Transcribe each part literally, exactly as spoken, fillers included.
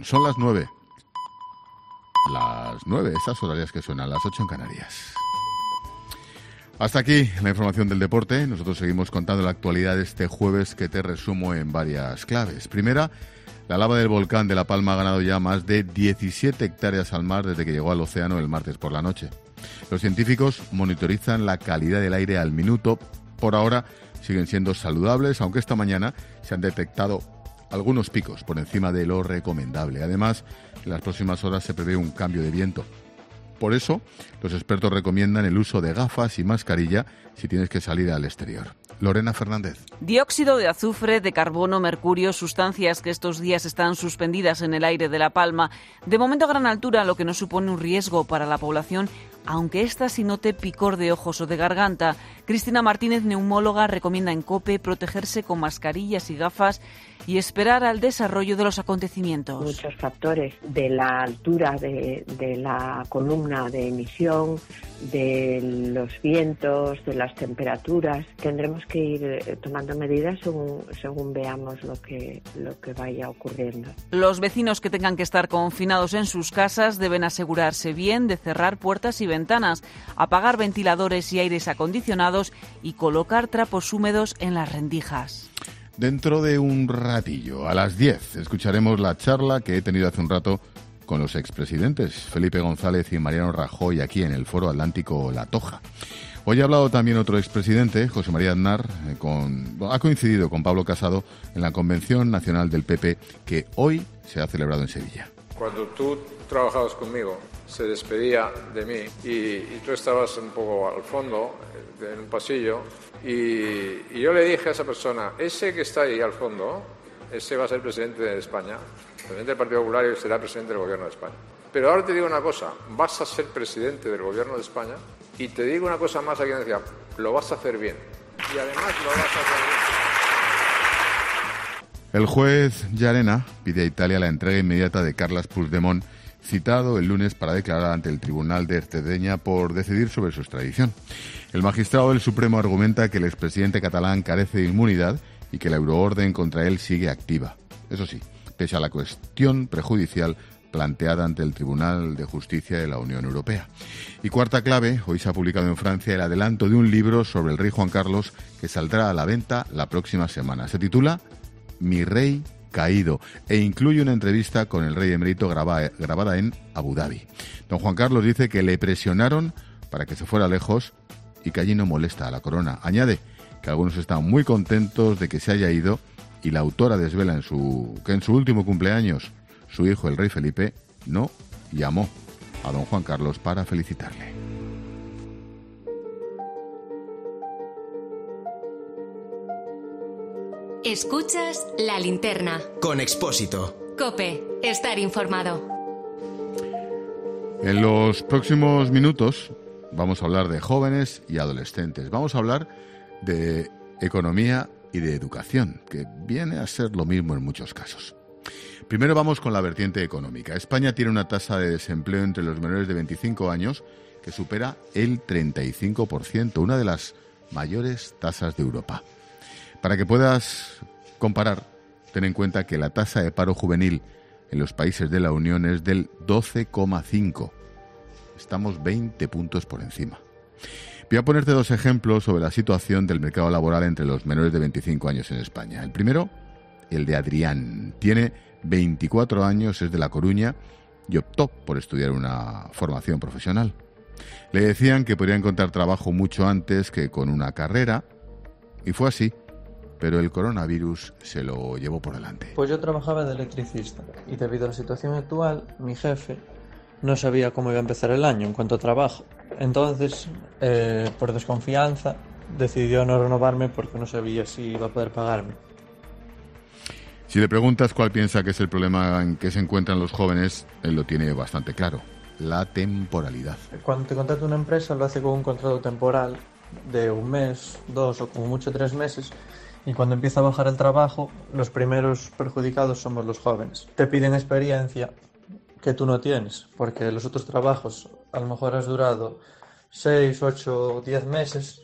información. Son las nueve. Las nueve, esas horarias que suenan, las ocho en Canarias. Hasta aquí la información del deporte. Nosotros seguimos contando la actualidad de este jueves, que te resumo en varias claves. Primera, la lava del volcán de La Palma ha ganado ya más de diecisiete hectáreas al mar desde que llegó al océano el martes por la noche. Los científicos monitorizan la calidad del aire al minuto. Por ahora siguen siendo saludables, aunque esta mañana se han detectado algunos picos por encima de lo recomendable. Además, en las próximas horas se prevé un cambio de viento. Por eso, los expertos recomiendan el uso de gafas y mascarilla si tienes que salir al exterior. Lorena Fernández. Dióxido de azufre, de carbono, mercurio, sustancias que estos días están suspendidas en el aire de La Palma. De momento a gran altura, lo que no supone un riesgo para la población, aunque ésta sí note picor de ojos o de garganta. Cristina Martínez, neumóloga, recomienda en COPE protegerse con mascarillas y gafas y esperar al desarrollo de los acontecimientos. Muchos factores de la altura de, de la columna de emisión, de los vientos, de las temperaturas. Tendremos que ir tomando medidas según, según veamos lo que, lo que vaya ocurriendo. Los vecinos que tengan que estar confinados en sus casas deben asegurarse bien de cerrar puertas y ventanas, apagar ventiladores y aires acondicionados y colocar trapos húmedos en las rendijas. Dentro de un ratillo, a las diez, escucharemos la charla que he tenido hace un rato con los expresidentes Felipe González y Mariano Rajoy aquí en el Foro Atlántico La Toja. Hoy ha hablado también otro expresidente, José María Aznar, eh, con, ha coincidido con Pablo Casado en la Convención Nacional del P P, que hoy se ha celebrado en Sevilla. Cuando tú trabajabas conmigo, se despedía de mí y, y tú estabas un poco al fondo, en un pasillo, y, y yo le dije a esa persona, ese que está ahí al fondo, ese va a ser presidente de España, presidente del Partido Popular, y será presidente del Gobierno de España. Pero ahora te digo una cosa, vas a ser presidente del Gobierno de España, y te digo una cosa más a quien decía, lo vas a hacer bien, y además lo vas a hacer bien. El juez Llarena pide a Italia la entrega inmediata de Carles Puigdemont, citado el lunes para declarar ante el Tribunal de Cerdeña por decidir sobre su extradición. El magistrado del Supremo argumenta que el expresidente catalán carece de inmunidad y que la euroorden contra él sigue activa. Eso sí, pese a la cuestión prejudicial planteada ante el Tribunal de Justicia de la Unión Europea. Y cuarta clave, hoy se ha publicado en Francia el adelanto de un libro sobre el rey Juan Carlos que saldrá a la venta la próxima semana. Se titula Mi rey caído e incluye una entrevista con el rey emérito graba, grabada en Abu Dhabi. Don Juan Carlos dice que le presionaron para que se fuera lejos y que allí no molesta a la corona. Añade que algunos están muy contentos de que se haya ido y la autora desvela en su, que en su último cumpleaños su hijo, el rey Felipe, no llamó a don Juan Carlos para felicitarle. Escuchas La Linterna. Con Expósito. COPE. Estar informado. En los próximos minutos vamos a hablar de jóvenes y adolescentes. Vamos a hablar de economía y de educación, que viene a ser lo mismo en muchos casos. Primero vamos con la vertiente económica. España tiene una tasa de desempleo entre los menores de veinticinco años que supera el treinta y cinco por ciento, una de las mayores tasas de Europa. Para que puedas comparar, ten en cuenta que la tasa de paro juvenil en los países de la Unión es del doce coma cinco. Estamos veinte puntos por encima. Voy a ponerte dos ejemplos sobre la situación del mercado laboral entre los menores de veinticinco años en España. El primero, el de Adrián. Tiene veinticuatro años, es de La Coruña y optó por estudiar una formación profesional. Le decían que podría encontrar trabajo mucho antes que con una carrera, y fue así, pero el coronavirus se lo llevó por delante. Pues yo trabajaba de electricista y debido a la situación actual, mi jefe no sabía cómo iba a empezar el año en cuanto a trabajo. Entonces, eh, por desconfianza, decidió no renovarme porque no sabía si iba a poder pagarme. Si le preguntas cuál piensa que es el problema en que se encuentran los jóvenes, él lo tiene bastante claro: la temporalidad. Cuando te contrata una empresa, lo hace con un contrato temporal de un mes, dos o como mucho tres meses, y cuando empieza a bajar el trabajo, los primeros perjudicados somos los jóvenes. Te piden experiencia que tú no tienes, porque los otros trabajos a lo mejor has durado seis, ocho, diez meses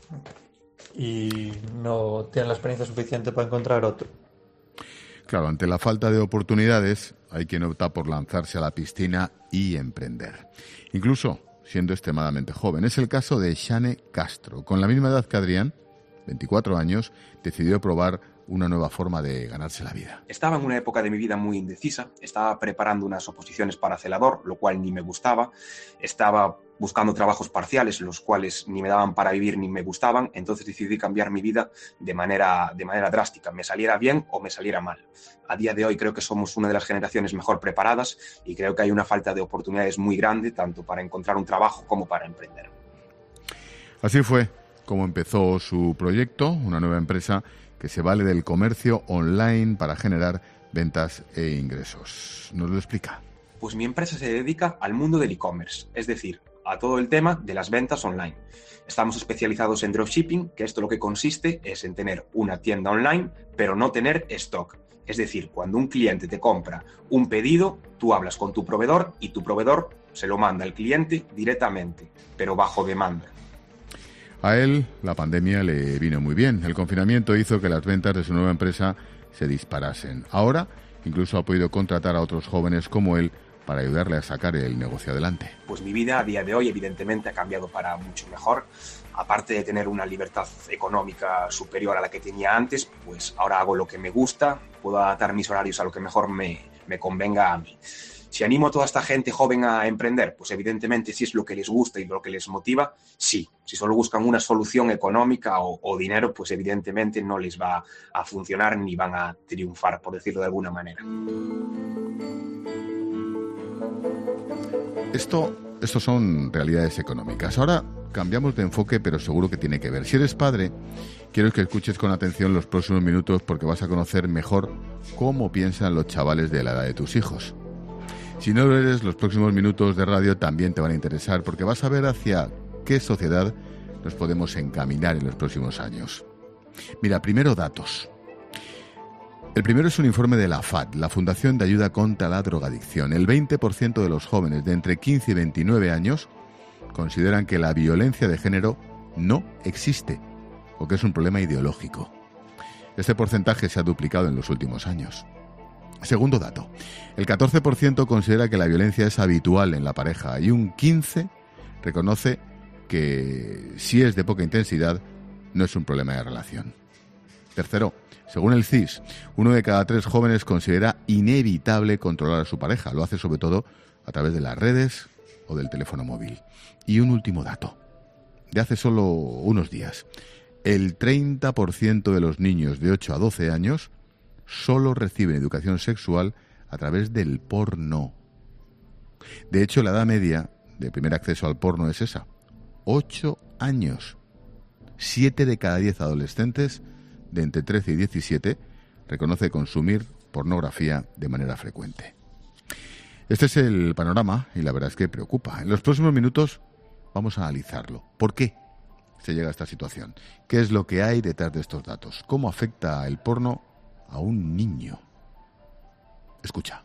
y no tienes la experiencia suficiente para encontrar otro. Claro, ante la falta de oportunidades, hay quien opta por lanzarse a la piscina y emprender, incluso siendo extremadamente joven. Es el caso de Xane Castro. Con la misma edad que Adrián, veinticuatro años, decidió probar una nueva forma de ganarse la vida. Estaba en una época de mi vida muy indecisa, estaba preparando unas oposiciones para celador, lo cual ni me gustaba, estaba buscando trabajos parciales, los cuales ni me daban para vivir ni me gustaban, entonces decidí cambiar mi vida de manera, de manera drástica, me saliera bien o me saliera mal. A día de hoy creo que somos una de las generaciones mejor preparadas y creo que hay una falta de oportunidades muy grande, tanto para encontrar un trabajo como para emprender. Así fue como empezó su proyecto, una nueva empresa que se vale del comercio online para generar ventas e ingresos. ¿Nos lo explica? Pues mi empresa se dedica al mundo del e-commerce, es decir, a todo el tema de las ventas online. Estamos especializados en dropshipping, que esto lo que consiste es en tener una tienda online, pero no tener stock. Es decir, cuando un cliente te compra un pedido, tú hablas con tu proveedor y tu proveedor se lo manda al cliente directamente, pero bajo demanda. A él la pandemia le vino muy bien. El confinamiento hizo que las ventas de su nueva empresa se disparasen. Ahora incluso ha podido contratar a otros jóvenes como él para ayudarle a sacar el negocio adelante. Pues mi vida a día de hoy evidentemente ha cambiado para mucho mejor. Aparte de tener una libertad económica superior a la que tenía antes, pues ahora hago lo que me gusta, puedo adaptar mis horarios a lo que mejor me, me convenga a mí. Si animo a toda esta gente joven a emprender, pues evidentemente si es lo que les gusta y lo que les motiva, sí. Si solo buscan una solución económica o, o dinero, pues evidentemente no les va a funcionar ni van a triunfar, por decirlo de alguna manera. Esto, esto son realidades económicas. Ahora cambiamos de enfoque, pero seguro que tiene que ver. Si eres padre, quiero que escuches con atención los próximos minutos porque vas a conocer mejor cómo piensan los chavales de la edad de tus hijos. Si no lo eres, los próximos minutos de radio también te van a interesar porque vas a ver hacia qué sociedad nos podemos encaminar en los próximos años. Mira, primero datos. El primero es un informe de la F A D, la Fundación de Ayuda contra la Drogadicción. El veinte por ciento de los jóvenes de entre quince y veintinueve años consideran que la violencia de género no existe o que es un problema ideológico. Este porcentaje se ha duplicado en los últimos años. Segundo dato, el catorce por ciento considera que la violencia es habitual en la pareja y un quince por ciento reconoce que si es de poca intensidad no es un problema de relación. Tercero, según el C I S, uno de cada tres jóvenes considera inevitable controlar a su pareja. Lo hace sobre todo a través de las redes o del teléfono móvil. Y un último dato, de hace solo unos días. El treinta por ciento de los niños de ocho a doce años solo reciben educación sexual a través del porno. De hecho, la edad media de primer acceso al porno es esa, ocho años. Siete de cada diez adolescentes de entre trece y diecisiete reconoce consumir pornografía de manera frecuente. Este es el panorama y la verdad es que preocupa. En los próximos minutos vamos a analizarlo. ¿Por qué se llega a esta situación? ¿Qué es lo que hay detrás de estos datos? ¿Cómo afecta el porno a un niño? Escucha.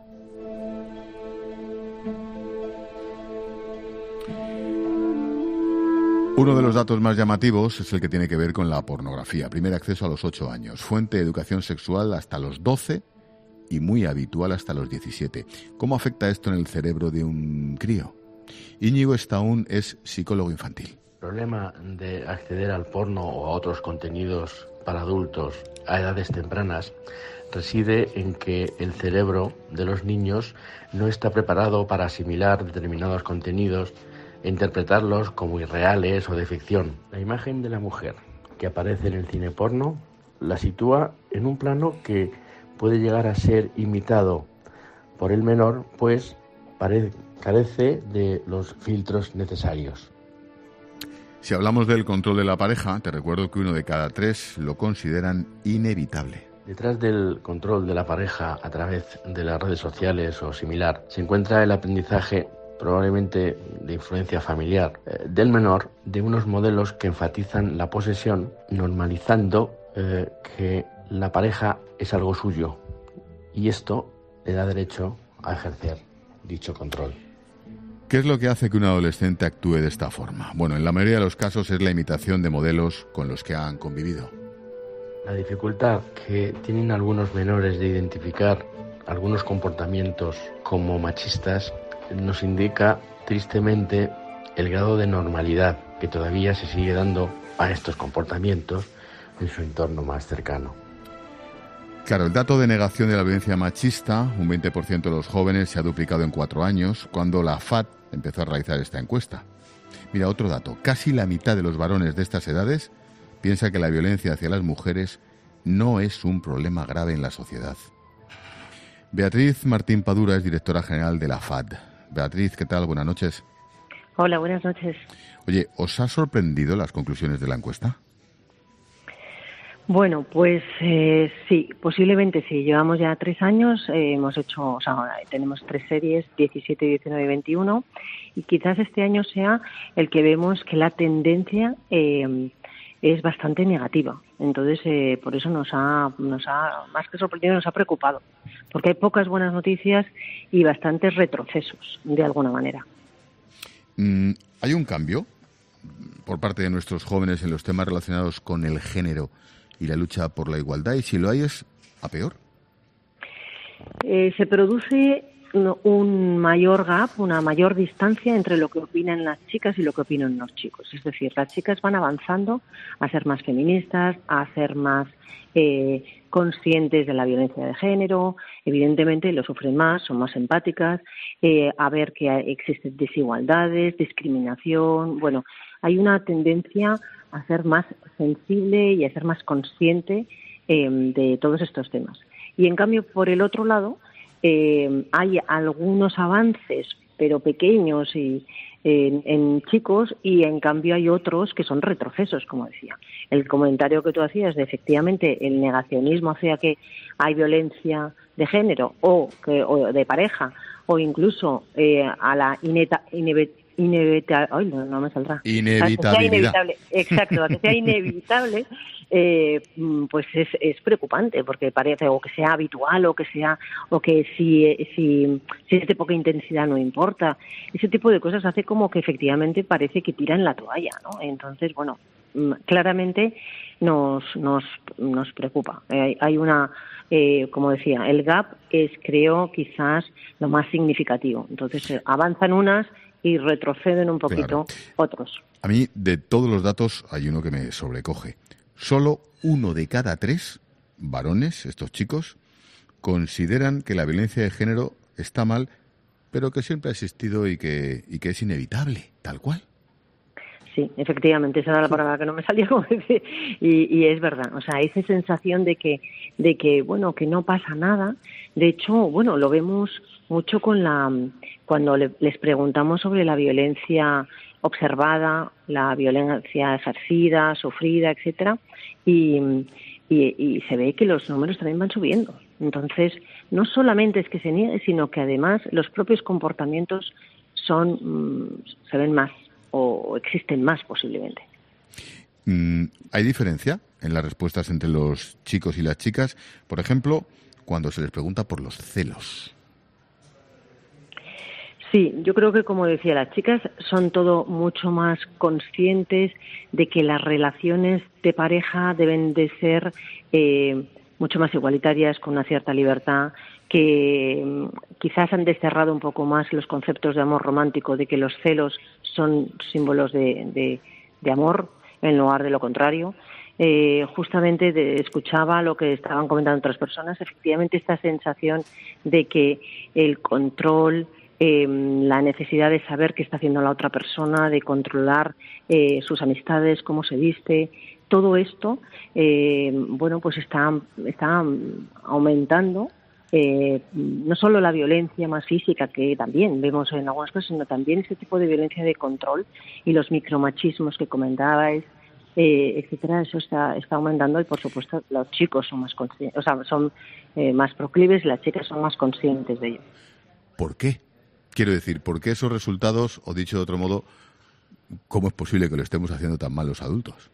Uno de los datos más llamativos es el que tiene que ver con la pornografía. Primer acceso a los ocho años, fuente de educación sexual hasta los doce y muy habitual hasta los diecisiete. ¿Cómo afecta esto en el cerebro de un crío? Íñigo Estaún es psicólogo infantil. El problema de acceder al porno o a otros contenidos para adultos a edades tempranas reside en que el cerebro de los niños no está preparado para asimilar determinados contenidos e interpretarlos como irreales o de ficción. La imagen de la mujer que aparece en el cine porno la sitúa en un plano que puede llegar a ser imitado por el menor, pues pare- carece de los filtros necesarios. Si hablamos del control de la pareja, te recuerdo que uno de cada tres lo consideran inevitable. Detrás del control de la pareja a través de las redes sociales o similar se encuentra el aprendizaje probablemente de influencia familiar eh, del menor, de unos modelos que enfatizan la posesión, normalizando eh, que la pareja es algo suyo y esto le da derecho a ejercer dicho control. ¿Qué es lo que hace que un adolescente actúe de esta forma? Bueno, en la mayoría de los casos es la imitación de modelos con los que han convivido. La dificultad que tienen algunos menores de identificar algunos comportamientos como machistas nos indica tristemente el grado de normalidad que todavía se sigue dando a estos comportamientos en su entorno más cercano. Claro, el dato de negación de la violencia machista, un veinte por ciento de los jóvenes, se ha duplicado en cuatro años, cuando la F A D empezó a realizar esta encuesta. Mira, otro dato, casi la mitad de los varones de estas edades piensa que la violencia hacia las mujeres no es un problema grave en la sociedad. Beatriz Martín Padura es directora general de la F A D. Beatriz, ¿qué tal? Buenas noches. Hola, buenas noches. Oye, ¿os ha sorprendido las conclusiones de la encuesta? Bueno, pues eh, sí, posiblemente sí. Llevamos ya tres años, eh, hemos hecho, o sea, tenemos tres series, diecisiete, diecinueve y veintiuno, y quizás este año sea el que vemos que la tendencia eh, es bastante negativa. Entonces, eh, por eso nos ha, nos ha, más que sorprendido, nos ha preocupado, porque hay pocas buenas noticias y bastantes retrocesos, de alguna manera. Mm, ¿Hay un cambio por parte de nuestros jóvenes en los temas relacionados con el género y la lucha por la igualdad? Y si lo hay, ¿es a peor? Eh, se produce un mayor gap, una mayor distancia entre lo que opinan las chicas y lo que opinan los chicos. Es decir, las chicas van avanzando a ser más feministas, a ser más eh, conscientes de la violencia de género. Evidentemente lo sufren más, son más empáticas, eh, a ver que existen desigualdades, discriminación. Bueno, hay una tendencia a ser más sensible y a ser más consciente eh, de todos estos temas. Y en cambio, por el otro lado, eh, hay algunos avances, pero pequeños y en, en chicos, y en cambio hay otros que son retrocesos, como decía. El comentario que tú hacías de efectivamente el negacionismo hacia que hay violencia de género o, que, o de pareja, o incluso eh, a la ineta, inevitable Inevitable, ay, no, no me saldrá. Inevitabilidad. Exacto, a que sea inevitable, eh, pues es, es preocupante, porque parece o que sea habitual o que sea o que si si si es de poca intensidad no importa. Ese tipo de cosas hace como que efectivamente parece que tiran la toalla, ¿no? Entonces, bueno, claramente nos nos nos preocupa. Hay, hay una Eh, como decía, el gap es, creo, quizás lo más significativo. Entonces, eh, avanzan unas y retroceden un poquito claro. otros. A mí, de todos los datos, hay uno que me sobrecoge. Solo uno de cada tres varones, estos chicos, consideran que la violencia de género está mal, pero que siempre ha existido y que, y que es inevitable, tal cual. Sí, efectivamente, esa era la palabra que no me salía, como decir, y, y es verdad. O sea, esa sensación de que, de que, bueno, que no pasa nada. De hecho, bueno, lo vemos mucho con la, cuando le, les preguntamos sobre la violencia observada, la violencia ejercida, sufrida, etcétera, y, y, y se ve que los números también van subiendo. Entonces, no solamente es que se niegue, sino que además los propios comportamientos son, mmm, se ven más, o existen más posiblemente. ¿Hay diferencia en las respuestas entre los chicos y las chicas? Por ejemplo, cuando se les pregunta por los celos. Sí, yo creo que, como decía, las chicas son todo mucho más conscientes de que las relaciones de pareja deben de ser eh, mucho más igualitarias, con una cierta libertad, que quizás han desterrado un poco más los conceptos de amor romántico, de que los celos son símbolos de, de, de amor en lugar de lo contrario. Eh, justamente de, escuchaba lo que estaban comentando otras personas, efectivamente esta sensación de que el control, eh, la necesidad de saber qué está haciendo la otra persona, de controlar eh, sus amistades, cómo se viste, todo esto, eh, bueno, pues está, está aumentando. Eh, no solo la violencia más física, que también vemos en algunas cosas, sino también ese tipo de violencia de control y los micromachismos que comentabais, eh, etcétera. Eso está, está aumentando y, por supuesto, los chicos son más conscientes, o sea, son eh, más proclives y las chicas son más conscientes de ello. ¿Por qué? Quiero decir, ¿por qué esos resultados, o dicho de otro modo, cómo es posible que lo estemos haciendo tan mal los adultos?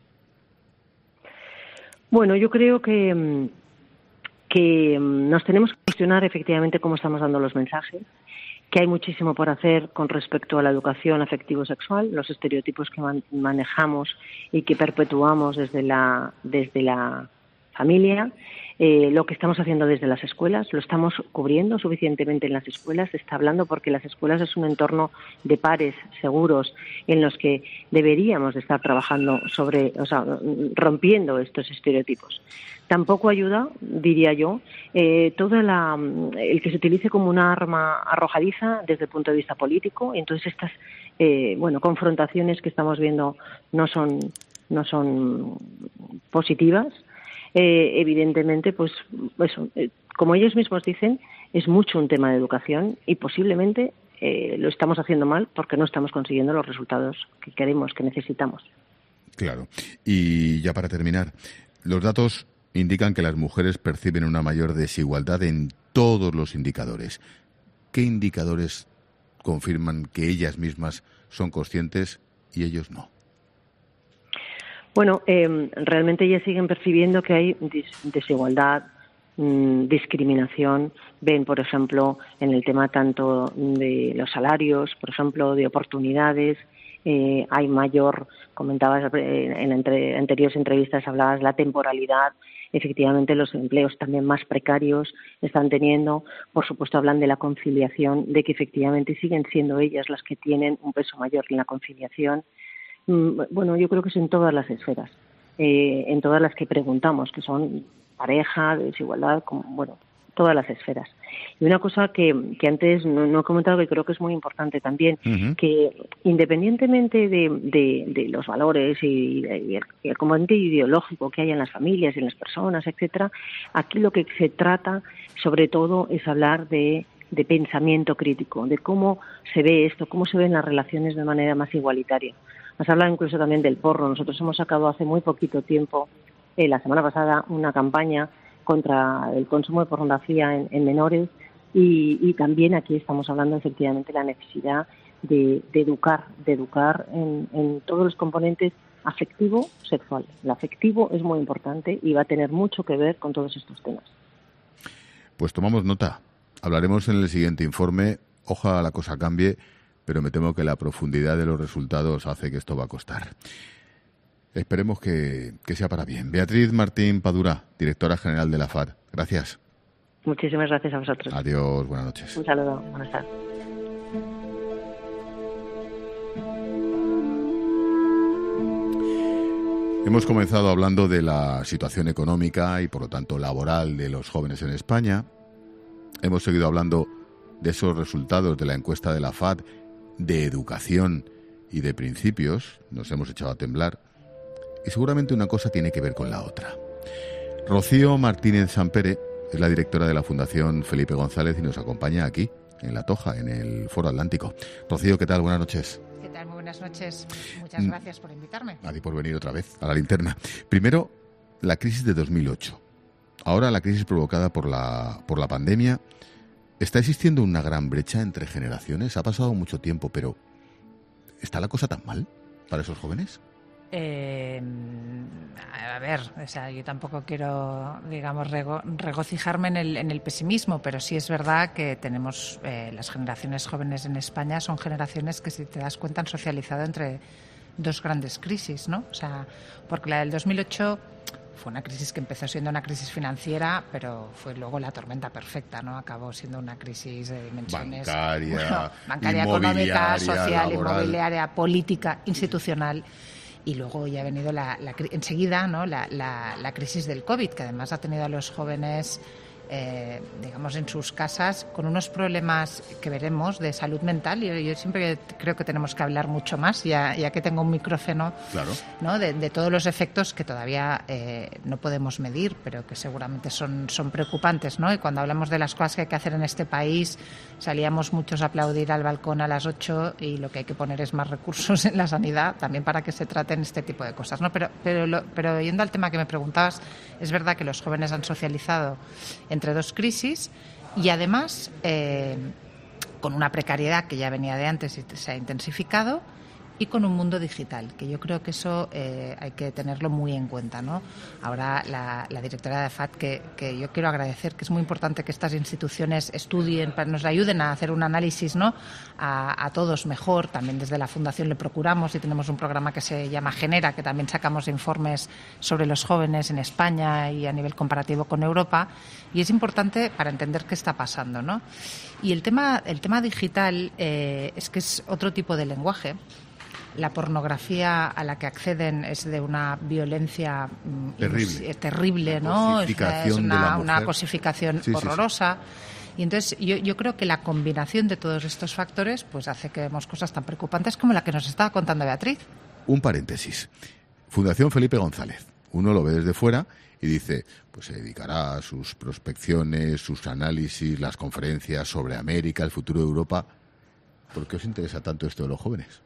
Bueno, yo creo que que nos tenemos que cuestionar efectivamente cómo estamos dando los mensajes, que hay muchísimo por hacer con respecto a la educación afectivo-sexual, los estereotipos que man- manejamos y que perpetuamos desde la desde la familia. Eh, lo que estamos haciendo desde las escuelas, lo estamos cubriendo suficientemente en las escuelas, se está hablando porque las escuelas es un entorno de pares seguros en los que deberíamos de estar trabajando sobre, o sea, rompiendo estos estereotipos. Tampoco ayuda, diría yo, eh, toda la, el que se utilice como una arma arrojadiza desde el punto de vista político. Entonces estas, eh, bueno, confrontaciones que estamos viendo no son, no son positivas. Eh, evidentemente, pues eso, eh, como ellos mismos dicen, es mucho un tema de educación y posiblemente eh, lo estamos haciendo mal porque no estamos consiguiendo los resultados que queremos, que necesitamos. Claro. Y ya para terminar, los datos indican que las mujeres perciben una mayor desigualdad en todos los indicadores. ¿Qué indicadores confirman que ellas mismas son conscientes y ellos no? Bueno, eh, realmente ellas siguen percibiendo que hay dis- desigualdad, mmm, discriminación. Ven, por ejemplo, en el tema tanto de los salarios, por ejemplo, de oportunidades. Eh, hay mayor, comentabas eh, en entre, anteriores entrevistas, hablabas de la temporalidad. Efectivamente, los empleos también más precarios están teniendo. Por supuesto, hablan de la conciliación, de que efectivamente siguen siendo ellas las que tienen un peso mayor en la conciliación. Bueno, yo creo que es en todas las esferas, eh, en todas las que preguntamos, que son pareja, desigualdad, como, bueno, todas las esferas. Y una cosa que, que antes no, no he comentado, que creo que es muy importante también, uh-huh. que independientemente de, de, de los valores y, y, el, y el componente ideológico que hay en las familias y en las personas, etcétera, aquí lo que se trata, sobre todo, es hablar de de pensamiento crítico, de cómo se ve esto, cómo se ven las relaciones de manera más igualitaria. Has hablado incluso también del porno. Nosotros hemos sacado hace muy poquito tiempo, eh, la semana pasada, una campaña contra el consumo de pornografía en, en menores y, y también aquí estamos hablando efectivamente de la necesidad de, de educar, de educar en, en todos los componentes afectivo-sexual. El afectivo es muy importante y va a tener mucho que ver con todos estos temas. Pues tomamos nota. Hablaremos en el siguiente informe. Ojalá la cosa cambie, pero me temo que la profundidad de los resultados hace que esto va a costar. Esperemos que, que sea para bien. Beatriz Martín Padura, directora general de la F A D. Gracias. Muchísimas gracias a vosotros. Adiós, buenas noches. Un saludo, buenas tardes. Hemos comenzado hablando de la situación económica y, por lo tanto, laboral de los jóvenes en España. Hemos seguido hablando de esos resultados de la encuesta de la F A D, de educación y de principios. Nos hemos echado a temblar. Y seguramente una cosa tiene que ver con la otra. Rocío Martínez Sampere es la directora de la Fundación Felipe González y nos acompaña aquí, en La Toja, en el Foro Atlántico. Rocío, ¿qué tal? Buenas noches. ¿Qué tal? Muy buenas noches. Muchas gracias por invitarme. A ti por venir otra vez a la linterna. Primero, la crisis de dos mil ocho. Ahora la crisis provocada por la, por la pandemia. ¿Está existiendo una gran brecha entre generaciones? Ha pasado mucho tiempo, pero ¿está la cosa tan mal para esos jóvenes? Eh, a ver, o sea, yo tampoco quiero, digamos, rego, regocijarme en el, en el pesimismo, pero sí es verdad que tenemos eh, las generaciones jóvenes en España son generaciones que, si te das cuenta, han socializado entre dos grandes crisis, ¿no? O sea, porque la del dos mil ocho fue una crisis que empezó siendo una crisis financiera, pero fue luego la tormenta perfecta, ¿no? Acabó siendo una crisis de dimensiones bancaria, bueno, bancaria, económica, social, laboral, inmobiliaria, política, institucional. Y luego ya ha venido la, la, enseguida, ¿no? la, la, la crisis del COVID, que además ha tenido a los jóvenes, eh, digamos, en sus casas con unos problemas que veremos de salud mental. Yo, yo siempre creo que tenemos que hablar mucho más, ya, ya que tengo un micrófono, claro, ¿no? de, de todos los efectos que todavía eh, no podemos medir, pero que seguramente son, son preocupantes, ¿no? Y cuando hablamos de las cosas que hay que hacer en este país, salíamos muchos a aplaudir al balcón a las ocho y lo que hay que poner es más recursos en la sanidad, también para que se traten este tipo de cosas, ¿no? Pero, pero, lo, pero yendo al tema que me preguntabas, es verdad que los jóvenes han socializado entre dos crisis y además eh, con una precariedad que ya venía de antes y se ha intensificado y con un mundo digital, que yo creo que eso eh, hay que tenerlo muy en cuenta, ¿no? Ahora la, la directora de F A D, que, que yo quiero agradecer, que es muy importante que estas instituciones estudien, nos ayuden a hacer un análisis, ¿no?, a, a todos mejor. También desde la Fundación le procuramos y tenemos un programa que se llama Genera, que también sacamos informes sobre los jóvenes en España y a nivel comparativo con Europa, y es importante para entender qué está pasando, ¿no? Y el tema, el tema digital eh, es que es otro tipo de lenguaje. La pornografía a la que acceden es de una violencia terrible, terrible, ¿no? Es una, una cosificación sí, horrorosa. Sí, sí. Y entonces yo, yo creo que la combinación de todos estos factores pues hace que vemos cosas tan preocupantes como la que nos estaba contando Beatriz. Un paréntesis. Fundación Felipe González. Uno lo ve desde fuera y dice, pues se dedicará a sus prospecciones, sus análisis, las conferencias sobre América, el futuro de Europa. ¿Por qué os interesa tanto esto de los jóvenes?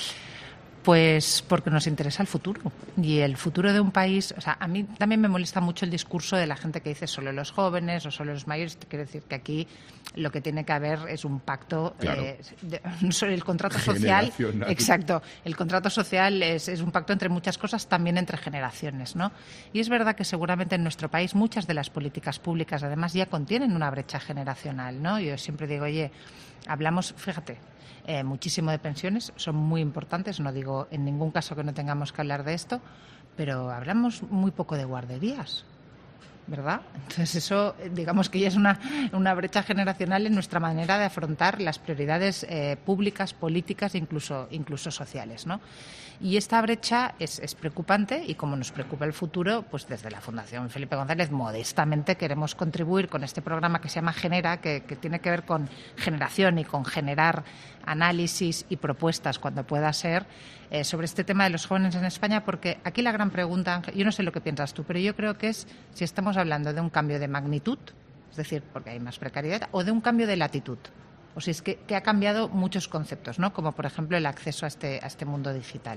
Pues porque nos interesa el futuro. Y el futuro de un país... O sea, a mí también me molesta mucho el discurso de la gente que dice solo los jóvenes o solo los mayores. Quiero decir que aquí lo que tiene que haber es un pacto... Claro. Eh, de, sobre el contrato social... Exacto. El contrato social es, es un pacto entre muchas cosas, también entre generaciones, ¿no? Y es verdad que seguramente en nuestro país muchas de las políticas públicas, además, ya contienen una brecha generacional, ¿no? Yo siempre digo, oye, hablamos... Fíjate... Eh, muchísimo de pensiones, son muy importantes, no digo en ningún caso que no tengamos que hablar de esto, pero hablamos muy poco de guarderías, ¿verdad? Entonces eso, digamos que ya es una, una brecha generacional en nuestra manera de afrontar las prioridades eh, públicas, políticas e incluso, incluso sociales, ¿no? Y esta brecha es, es preocupante y como nos preocupa el futuro, pues desde la Fundación Felipe González modestamente queremos contribuir con este programa que se llama Genera, que, que tiene que ver con generación y con generar análisis y propuestas cuando pueda ser eh, sobre este tema de los jóvenes en España, porque aquí la gran pregunta, yo no sé lo que piensas tú, pero yo creo que es si estamos hablando de un cambio de magnitud, es decir, porque hay más precariedad, o de un cambio de latitud. O sea, es que, que ha cambiado muchos conceptos, ¿no? Como, por ejemplo, el acceso a este, a este mundo digital.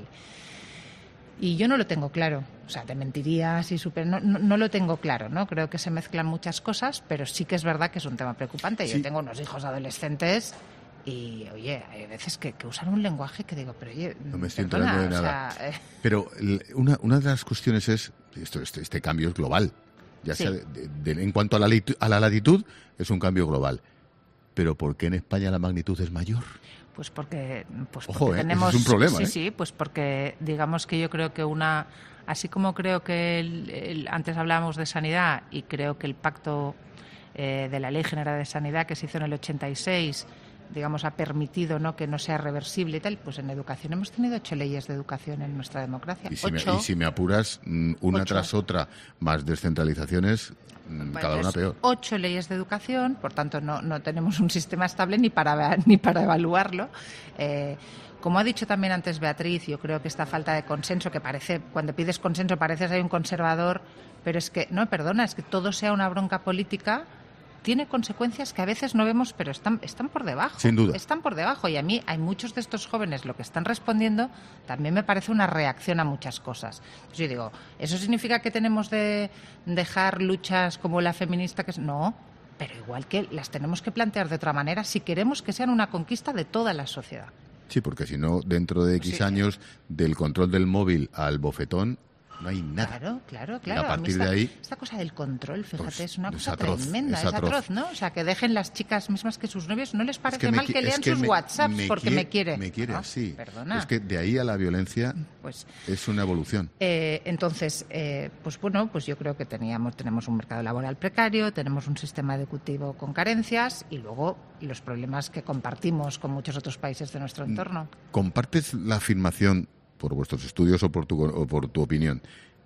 Y yo no lo tengo claro. O sea, te mentiría si super... No, no, no lo tengo claro, ¿no? Creo que se mezclan muchas cosas, pero sí que es verdad que es un tema preocupante. Sí. Yo tengo unos hijos adolescentes y, oye, hay veces que, que usan un lenguaje que digo, pero oye... No me estoy enterando de nada. O sea, eh... Pero una, una de las cuestiones es... Esto, este, este cambio es global. Ya sí. sea de, de, de, en cuanto a la, a la latitud, es un cambio global. ¿Pero por qué en España la magnitud es mayor? Pues porque, pues Ojo, porque ¿eh? tenemos... Eso es un problema, sí, ¿eh? sí, pues porque digamos que yo creo que una... Así como creo que el, el, antes hablábamos de sanidad y creo que el pacto eh, de la Ley General de Sanidad que se hizo en el ochenta y seis, digamos, ha permitido, ¿no?, que no sea reversible y tal, pues en educación hemos tenido ocho leyes de educación en nuestra democracia. Y si, ocho, me, y si me apuras, una ocho. tras otra, más descentralizaciones... Cada una peor. Ocho leyes de educación, por tanto no, no tenemos un sistema estable ni para ni para evaluarlo. Eh, como ha dicho también antes Beatriz, yo creo que esta falta de consenso, que parece, cuando pides consenso pareces hay un conservador, pero es que, no, perdona, es que todo sea una bronca política, tiene consecuencias que a veces no vemos, pero están, están por debajo. Sin duda. Están por debajo. Y a mí, hay muchos de estos jóvenes, lo que están respondiendo, también me parece una reacción a muchas cosas. Entonces yo digo, ¿eso significa que tenemos de dejar luchas como la feminista? Que es... No, pero igual que las tenemos que plantear de otra manera si queremos que sean una conquista de toda la sociedad. Sí, porque si no, dentro de X sí. años, del control del móvil al bofetón, no hay nada. Claro, claro, claro. Y a partir a esta, de ahí... Esta cosa del control, fíjate, pues, es una es cosa atroz, tremenda, es es atroz. atroz, ¿no? O sea, que dejen las chicas mismas que sus novios, ¿no les parece es que mal me, que lean que sus me, WhatsApps me porque quiere, me quiere? Me quiere, ¿no? sí. Perdona. Es que de ahí a la violencia pues, es una evolución. Eh, entonces, eh, pues bueno, pues yo creo que teníamos, tenemos un mercado laboral precario, tenemos un sistema educativo con carencias y luego los problemas que compartimos con muchos otros países de nuestro entorno. ¿Compartes la afirmación, por vuestros estudios o por tu, o por tu opinión,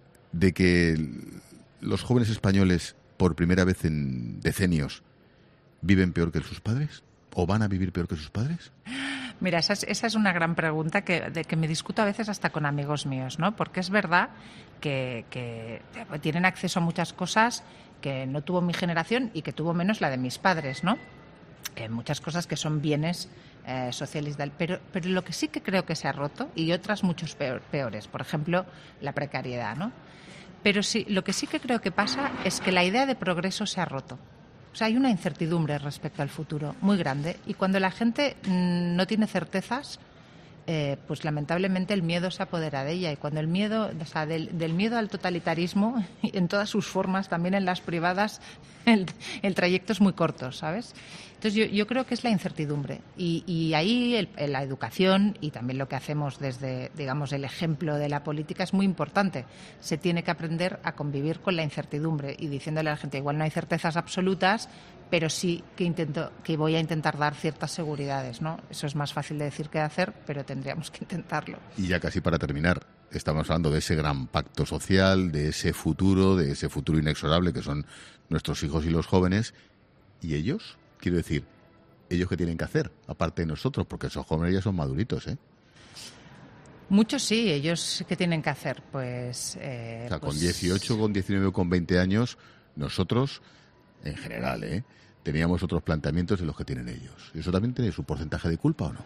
de que los jóvenes españoles, por primera vez en decenios, viven peor que sus padres? ¿O van a vivir peor que sus padres? Mira, esa es, esa es una gran pregunta que, de que me discuto a veces hasta con amigos míos, ¿no? Porque es verdad que, que tienen acceso a muchas cosas que no tuvo mi generación y que tuvo menos la de mis padres, ¿no? Eh, muchas cosas que son bienes eh, sociales, pero, pero lo que sí que creo que se ha roto, y otras muchos peor, peores, por ejemplo, la precariedad, ¿no? Pero sí, lo que sí que creo que pasa es que la idea de progreso se ha roto. O sea, hay una incertidumbre respecto al futuro muy grande y cuando la gente mmm, no tiene certezas, eh, pues lamentablemente el miedo se apodera de ella. Y cuando el miedo, o sea, del, del miedo al totalitarismo, en todas sus formas, también en las privadas, el, el trayecto es muy corto, ¿sabes? Entonces yo, yo creo que es la incertidumbre. Y, y ahí el, la educación y también lo que hacemos desde, digamos, el ejemplo de la política es muy importante. Se tiene que aprender a convivir con la incertidumbre y diciéndole a la gente, igual no hay certezas absolutas, pero sí que intento, que voy a intentar dar ciertas seguridades, ¿no? Eso es más fácil de decir que de hacer, pero tendríamos que intentarlo. Y ya casi para terminar, estamos hablando de ese gran pacto social, de ese futuro, de ese futuro inexorable que son nuestros hijos y los jóvenes. ¿Y ellos? Quiero decir, ¿ellos qué tienen que hacer? Aparte de nosotros, porque esos jóvenes ya son maduritos, ¿eh? Muchos sí, ellos ¿qué tienen que hacer? Pues... Eh, o sea, pues... con dieciocho, con diecinueve, con veinte años, nosotros, en general, ¿eh?, teníamos otros planteamientos de los que tienen ellos. ¿Eso también tiene su porcentaje de culpa o no?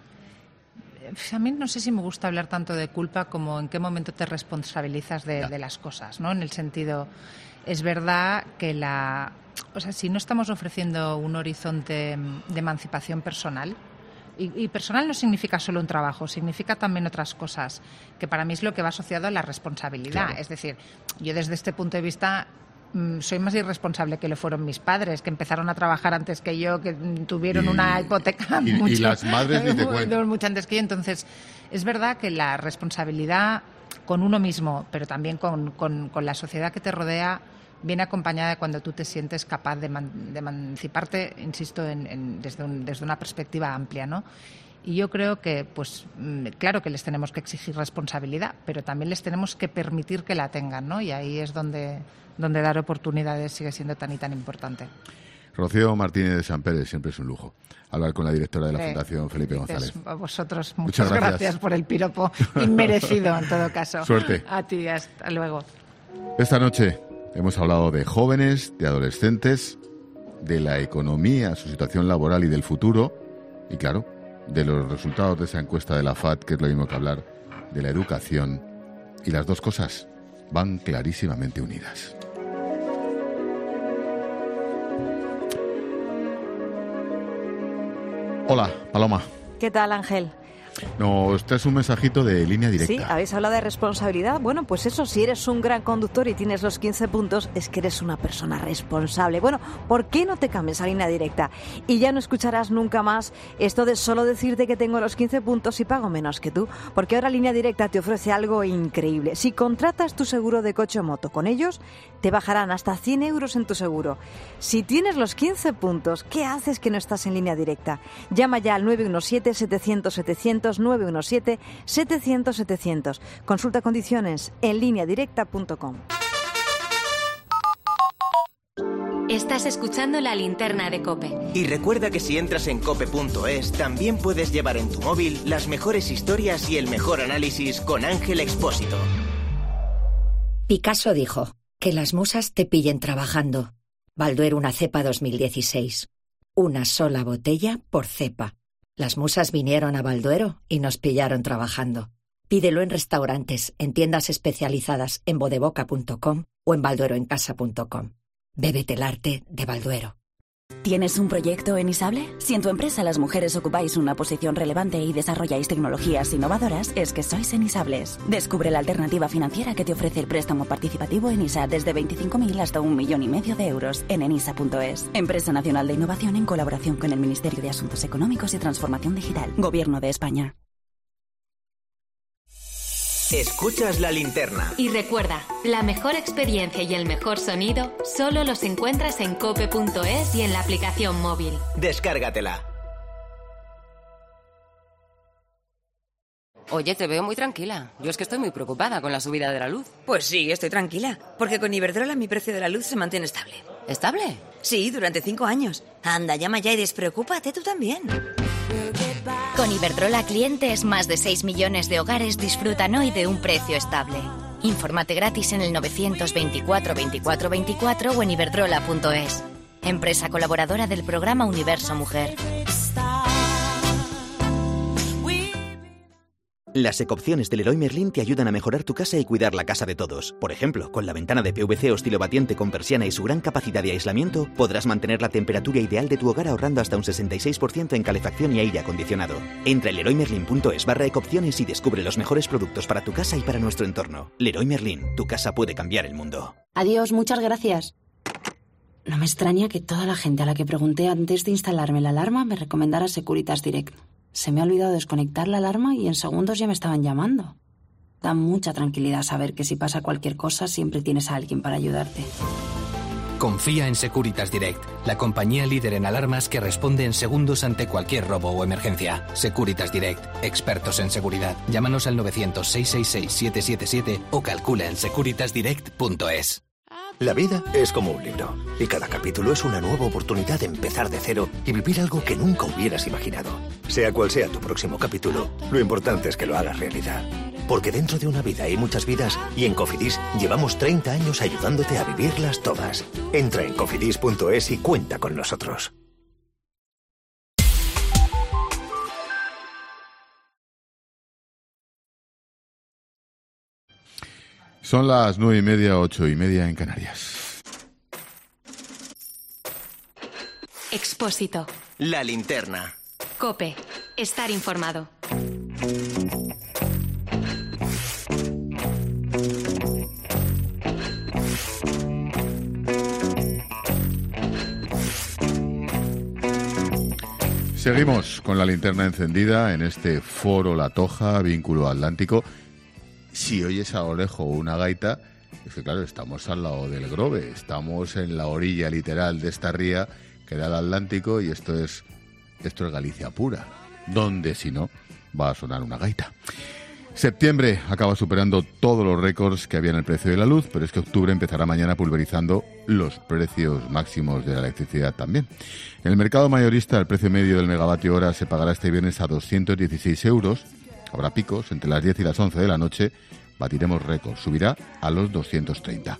A mí no sé si me gusta hablar tanto de culpa como en qué momento te responsabilizas de, de las cosas, ¿no? En el sentido, es verdad que la... O sea, si no estamos ofreciendo un horizonte de emancipación personal, y, y personal no significa solo un trabajo, significa también otras cosas, que para mí es lo que va asociado a la responsabilidad. Claro. Es decir, yo desde este punto de vista mmm, soy más irresponsable que lo fueron mis padres, que empezaron a trabajar antes que yo, que tuvieron y, una hipoteca y, mucho, y las madres ni te cuento. mucho antes que yo. Entonces, es verdad que la responsabilidad con uno mismo, pero también con, con, con la sociedad que te rodea, viene acompañada de cuando tú te sientes capaz de, man, de emanciparte, insisto, en, en, desde, un, desde una perspectiva amplia, ¿no? Y yo creo que, pues, claro que les tenemos que exigir responsabilidad, pero también les tenemos que permitir que la tengan, ¿no? Y ahí es donde, donde dar oportunidades sigue siendo tan y tan importante. Rocío Martínez de Sampere, siempre es un lujo hablar con la directora de la eh, Fundación Felipe González. A vosotros, muchas, muchas gracias. gracias por el piropo inmerecido, en todo caso. Suerte. A ti, hasta luego. Esta noche hemos hablado de jóvenes, de adolescentes, de la economía, su situación laboral y del futuro, y claro, de los resultados de esa encuesta de la F A D, que es lo mismo que hablar de la educación, y las dos cosas van clarísimamente unidas. Hola, Paloma. ¿Qué tal, Ángel? Nos traes un mensajito de Línea Directa. Sí, habéis hablado de responsabilidad. Bueno, pues eso, si eres un gran conductor y tienes los quince puntos, es que eres una persona responsable. Bueno, ¿por qué no te cambies a Línea Directa? Y ya no escucharás nunca más esto de solo decirte que tengo los quince puntos y pago menos que tú. Porque ahora Línea Directa te ofrece algo increíble. Si contratas tu seguro de coche o moto con ellos, te bajarán hasta cien euros en tu seguro. Si tienes los quince puntos, ¿qué haces que no estás en Línea Directa? Llama ya al nueve uno siete, setecientos, setecientos, nueve uno siete, setecientos, setecientos. Consulta condiciones en línea directa punto com. Estás escuchando La Linterna de COPE. Y recuerda que si entras en cope punto es, también puedes llevar en tu móvil las mejores historias y el mejor análisis con Ángel Expósito. Picasso dijo, que las musas te pillen trabajando. Balduero una cepa dos mil dieciséis. Una sola botella por cepa. Las musas vinieron a Balduero y nos pillaron trabajando. Pídelo en restaurantes, en tiendas especializadas en bodeboca punto com o en baldueroencasa punto com. Bébete el arte de Balduero. ¿Tienes un proyecto en Isable? Si en tu empresa las mujeres ocupáis una posición relevante y desarrolláis tecnologías innovadoras, es que sois en Isables. Descubre la alternativa financiera que te ofrece el préstamo participativo en I S A desde veinticinco mil hasta un millón y medio de euros en enisa punto es. Empresa Nacional de Innovación en colaboración con el Ministerio de Asuntos Económicos y Transformación Digital. Gobierno de España. Escuchas La Linterna. Y recuerda, la mejor experiencia y el mejor sonido solo los encuentras en cope punto es y en la aplicación móvil. Descárgatela. Oye, te veo muy tranquila. Yo es que estoy muy preocupada con la subida de la luz. Pues sí, estoy tranquila, porque con Iberdrola mi precio de la luz se mantiene estable. ¿Estable? Sí, durante cinco años. Anda, llama ya y despreocúpate tú también. Con Iberdrola clientes, más de seis millones de hogares disfrutan hoy de un precio estable. Infórmate gratis en el novecientos veinticuatro, veinticuatro, veinticuatro o en iberdrola punto es. Empresa colaboradora del programa Universo Mujer. Las ecopciones del Leroy Merlin te ayudan a mejorar tu casa y cuidar la casa de todos. Por ejemplo, con la ventana de P V C o estilo batiente con persiana y su gran capacidad de aislamiento, podrás mantener la temperatura ideal de tu hogar ahorrando hasta un sesenta y seis por ciento en calefacción y aire acondicionado. Entra en leroy merlin punto es barra ecopciones y descubre los mejores productos para tu casa y para nuestro entorno. Leroy Merlin, tu casa puede cambiar el mundo. Adiós, muchas gracias. No me extraña que toda la gente a la que pregunté antes de instalarme la alarma me recomendara Securitas Direct. Se me ha olvidado desconectar la alarma y en segundos ya me estaban llamando. Da mucha tranquilidad saber que si pasa cualquier cosa siempre tienes a alguien para ayudarte. Confía en Securitas Direct, la compañía líder en alarmas que responde en segundos ante cualquier robo o emergencia. Securitas Direct, expertos en seguridad. Llámanos al novecientos, seiscientos sesenta y seis, siete siete siete o calcula en securitas direct punto es. La vida es como un libro, y cada capítulo es una nueva oportunidad de empezar de cero y vivir algo que nunca hubieras imaginado. Sea cual sea tu próximo capítulo, lo importante es que lo hagas realidad. Porque dentro de una vida hay muchas vidas, y en Cofidis llevamos treinta años ayudándote a vivirlas todas. Entra en cofidis punto es y cuenta con nosotros. Son las nueve y media, ocho y media en Canarias. Expósito. La linterna. COPE. Estar informado. Seguimos con la linterna encendida en este foro La Toja, vínculo atlántico. Si oyes a lo lejos una gaita, es que claro, estamos al lado del Grove, estamos en la orilla literal de esta ría que da al Atlántico, y esto es esto es Galicia pura, donde si no va a sonar una gaita. Septiembre acaba superando todos los récords que había en el precio de la luz, pero es que octubre empezará mañana pulverizando los precios máximos de la electricidad también. En el mercado mayorista el precio medio del megavatio hora se pagará este viernes a doscientos dieciséis euros. Habrá picos entre las diez y las once de la noche, batiremos récord, subirá a los doscientos treinta.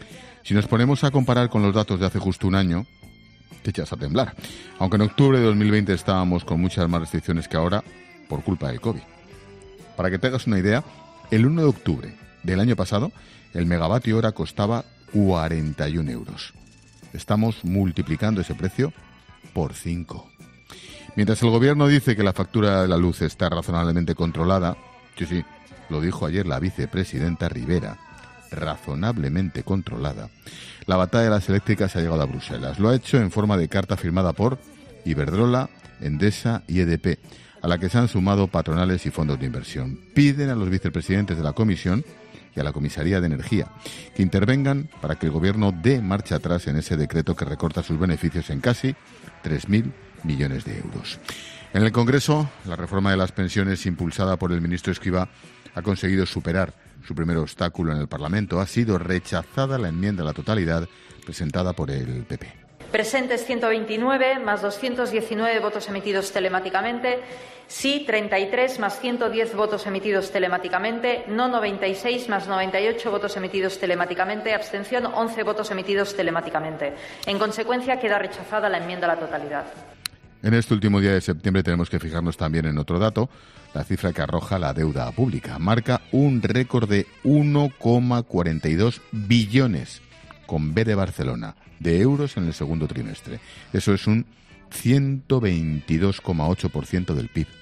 Si nos ponemos a comparar con los datos de hace justo un año, te echas a temblar. Aunque en octubre de dos mil veinte estábamos con muchas más restricciones que ahora por culpa del COVID. Para que te hagas una idea, el uno de octubre del año pasado, el megavatio hora costaba cuarenta y un euros. Estamos multiplicando ese precio por cinco. Mientras el gobierno dice que la factura de la luz está razonablemente controlada, sí, sí, lo dijo ayer la vicepresidenta Rivera, razonablemente controlada, la batalla de las eléctricas ha llegado a Bruselas. Lo ha hecho en forma de carta firmada por Iberdrola, Endesa y E D P, a la que se han sumado patronales y fondos de inversión. Piden a los vicepresidentes de la Comisión y a la Comisaría de Energía que intervengan para que el gobierno dé marcha atrás en ese decreto que recorta sus beneficios en casi tres mil millones de euros. En el Congreso, la reforma de las pensiones impulsada por el ministro Escrivá ha conseguido superar su primer obstáculo en el Parlamento. Ha sido rechazada la enmienda a la totalidad presentada por el P P. Presentes ciento veintinueve, más doscientos diecinueve votos emitidos telemáticamente, sí treinta y tres, más ciento diez votos emitidos telemáticamente, no noventa y seis, más noventa y ocho votos emitidos telemáticamente, abstención once votos emitidos telemáticamente. En consecuencia, queda rechazada la enmienda a la totalidad. En este último día de septiembre tenemos que fijarnos también en otro dato, la cifra que arroja la deuda pública. Marca un récord de uno coma cuarenta y dos billones, con B de Barcelona, de euros en el segundo trimestre. Eso es un ciento veintidós coma ocho por ciento del P I B.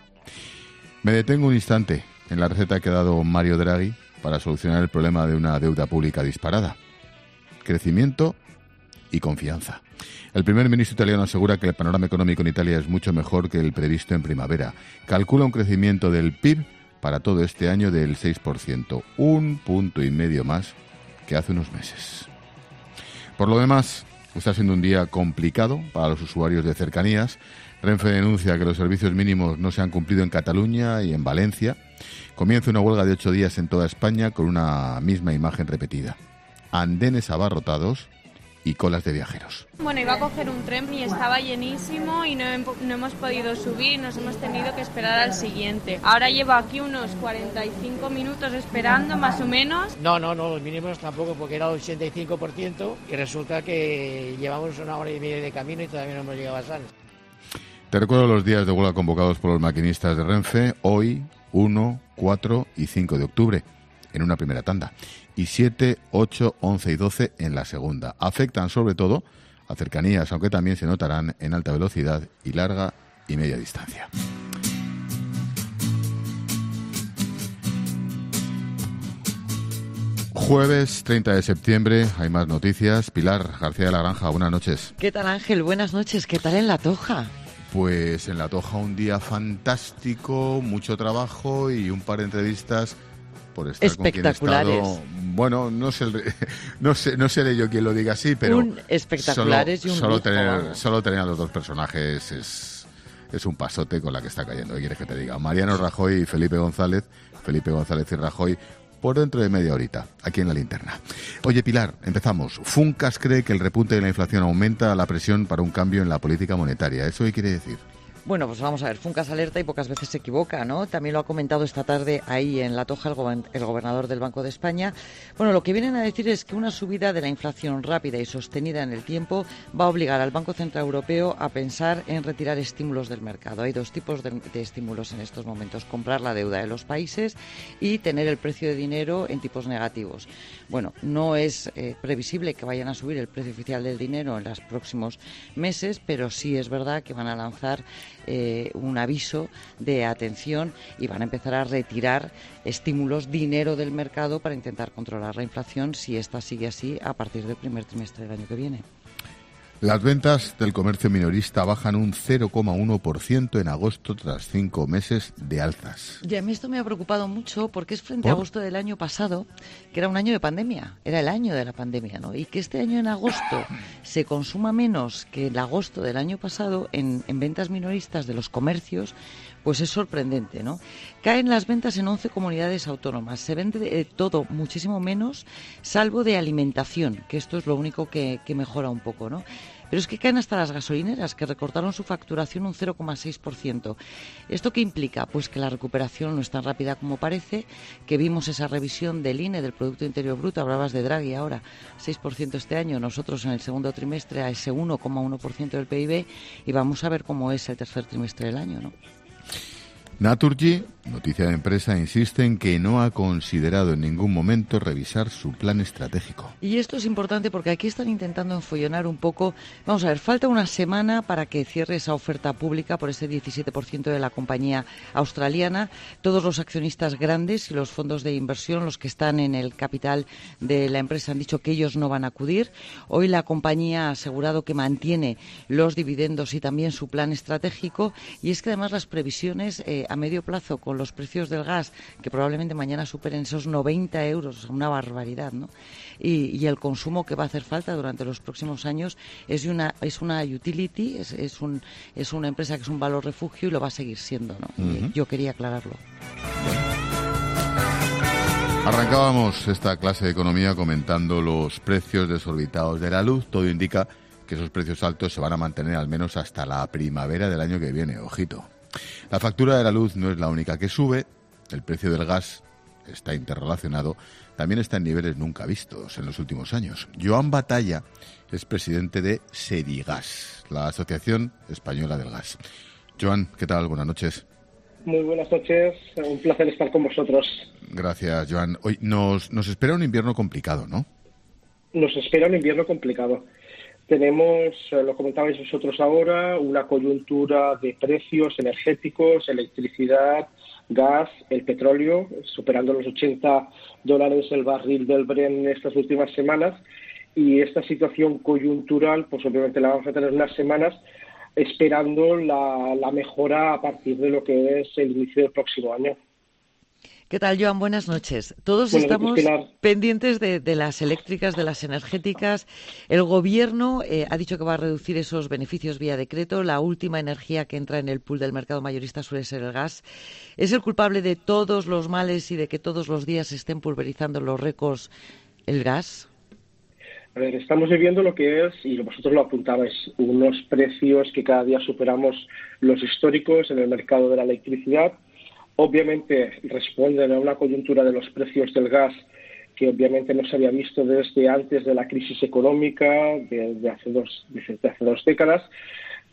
Me detengo un instante en la receta que ha dado Mario Draghi para solucionar el problema de una deuda pública disparada. Crecimiento y confianza. El primer ministro italiano asegura que el panorama económico en Italia es mucho mejor que el previsto en primavera. Calcula un crecimiento del P I B para todo este año del seis por ciento, un punto y medio más que hace unos meses. Por lo demás, está siendo un día complicado para los usuarios de cercanías. Renfe denuncia que los servicios mínimos no se han cumplido en Cataluña y en Valencia. Comienza una huelga de ocho días en toda España con una misma imagen repetida. Andenes abarrotados y colas de viajeros. Bueno, iba a coger un tren y estaba llenísimo y no, no hemos podido subir y nos hemos tenido que esperar al siguiente. Ahora llevo aquí unos cuarenta y cinco minutos esperando, más o menos. No, no, no, los mínimos tampoco, porque era el ochenta y cinco por ciento y resulta que llevamos una hora y media de camino y todavía no hemos llegado a Sants. Te recuerdo los días de huelga convocados por los maquinistas de Renfe. Hoy, uno, cuatro y cinco de octubre, en una primera tanda, y siete, ocho, once y doce en la segunda. Afectan sobre todo a cercanías, aunque también se notarán en alta velocidad y larga y media distancia. Jueves treinta de septiembre, hay más noticias. Pilar García de la Granja, buenas noches. ¿Qué tal, Ángel? Buenas noches. ¿Qué tal en La Toja? Pues en La Toja un día fantástico, mucho trabajo y un par de entrevistas por estar espectaculares. Con quien he estado. Bueno, no sé, no sé, no seré yo quien lo diga así, pero un espectaculares solo, y un solo lujo, tener, vamos. solo tener a los dos personajes es, es un pasote con la que está cayendo. ¿Qué quieres que te diga? Mariano Rajoy y Felipe González, Felipe González y Rajoy, por dentro de media horita, aquí en La Linterna. Oye, Pilar, empezamos. Funcas cree que el repunte de la inflación aumenta la presión para un cambio en la política monetaria. ¿Eso qué quiere decir? Bueno, pues vamos a ver, Funcas alerta y pocas veces se equivoca, ¿no? También lo ha comentado esta tarde ahí en La Toja el, gober- el gobernador del Banco de España. Bueno, lo que vienen a decir es que una subida de la inflación rápida y sostenida en el tiempo va a obligar al Banco Central Europeo a pensar en retirar estímulos del mercado. Hay dos tipos de, de estímulos en estos momentos: comprar la deuda de los países y tener el precio de dinero en tipos negativos. Bueno, no es eh, previsible que vayan a subir el precio oficial del dinero en los próximos meses, pero sí es verdad que van a lanzar Eh, un aviso de atención y van a empezar a retirar estímulos, dinero del mercado para intentar controlar la inflación si esta sigue así a partir del primer trimestre del año que viene. Las ventas del comercio minorista bajan un cero coma uno por ciento en agosto tras cinco meses de alzas. Y a mí esto me ha preocupado mucho porque es frente ¿Por? a agosto del año pasado, que era un año de pandemia, era el año de la pandemia, ¿no? Y que este año en agosto se consuma menos que el agosto del año pasado en, en ventas minoristas de los comercios, pues es sorprendente, ¿no? Caen las ventas en once comunidades autónomas, se vende de todo muchísimo menos, salvo de alimentación, que esto es lo único que, que mejora un poco, ¿no? Pero es que caen hasta las gasolineras, que recortaron su facturación un cero coma seis por ciento. ¿Esto qué implica? Pues que la recuperación no es tan rápida como parece, que vimos esa revisión del I N E, del Producto Interior Bruto, hablabas de Draghi ahora, seis por ciento este año, nosotros en el segundo trimestre a ese uno coma uno por ciento del P I B, y vamos a ver cómo es el tercer trimestre del año, ¿no? Naturgy, noticia de empresa, insiste en que no ha considerado en ningún momento revisar su plan estratégico. Y esto es importante porque aquí están intentando enfollonar un poco. Vamos a ver, falta una semana para que cierre esa oferta pública por ese diecisiete por ciento de la compañía australiana. Todos los accionistas grandes y los fondos de inversión, los que están en el capital de la empresa, han dicho que ellos no van a acudir. Hoy la compañía ha asegurado que mantiene los dividendos y también su plan estratégico. Y es que además las previsiones eh, a medio plazo, con los precios del gas, que probablemente mañana superen esos noventa euros, una barbaridad, ¿no? Y, y el consumo que va a hacer falta durante los próximos años es de una es una utility, es, es un es una empresa que es un valor refugio y lo va a seguir siendo, ¿no? Uh-huh. Yo quería aclararlo. Arrancábamos esta clase de economía comentando los precios desorbitados de la luz. Todo indica que esos precios altos se van a mantener al menos hasta la primavera del año que viene. Ojito. La factura de la luz no es la única que sube, el precio del gas está interrelacionado, también está en niveles nunca vistos en los últimos años. Joan Batalla es presidente de Serigas, la Asociación Española del Gas. Joan, ¿qué tal? Buenas noches. Muy buenas noches, un placer estar con vosotros. Gracias, Joan. Hoy nos, nos espera un invierno complicado, ¿no? Nos espera un invierno complicado. Tenemos, lo comentabais vosotros ahora, una coyuntura de precios energéticos, electricidad, gas, el petróleo, superando los ochenta dólares el barril del Brent en estas últimas semanas. Y esta situación coyuntural, pues obviamente la vamos a tener unas semanas esperando la, la mejora a partir de lo que es el inicio del próximo año. ¿Qué tal, Joan? Buenas noches. Todos Buenas estamos noches, Pilar. pendientes de, de las eléctricas, de las energéticas. El Gobierno eh, ha dicho que va a reducir esos beneficios vía decreto. La última energía que entra en el pool del mercado mayorista suele ser el gas. ¿Es el culpable de todos los males y de que todos los días se estén pulverizando los récords el gas? A ver, estamos viviendo lo que es, y vosotros lo apuntabais, unos precios que cada día superamos los históricos en el mercado de la electricidad. Obviamente responden a una coyuntura de los precios del gas que obviamente no se había visto desde antes de la crisis económica de, de, hace, dos, de hace dos décadas.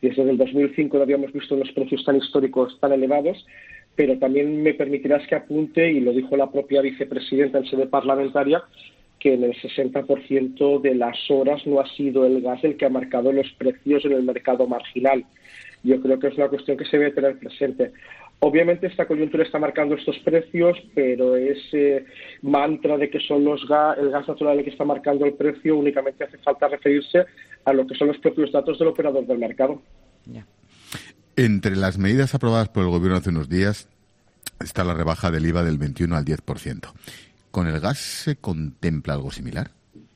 Desde el dos mil cinco no habíamos visto unos precios tan históricos, tan elevados, pero también me permitirás que apunte, y lo dijo la propia vicepresidenta en sede parlamentaria, que en el sesenta por ciento de las horas no ha sido el gas el que ha marcado los precios en el mercado marginal. Yo creo que es una cuestión que se debe tener presente. Obviamente esta coyuntura está marcando estos precios, pero ese mantra de que son los gas, el gas natural el que está marcando el precio, únicamente hace falta referirse a lo que son los propios datos del operador del mercado. Yeah. Entre las medidas aprobadas por el Gobierno hace unos días está la rebaja del I V A del veintiuno al diez por ciento. ¿Con el gas se contempla algo similar?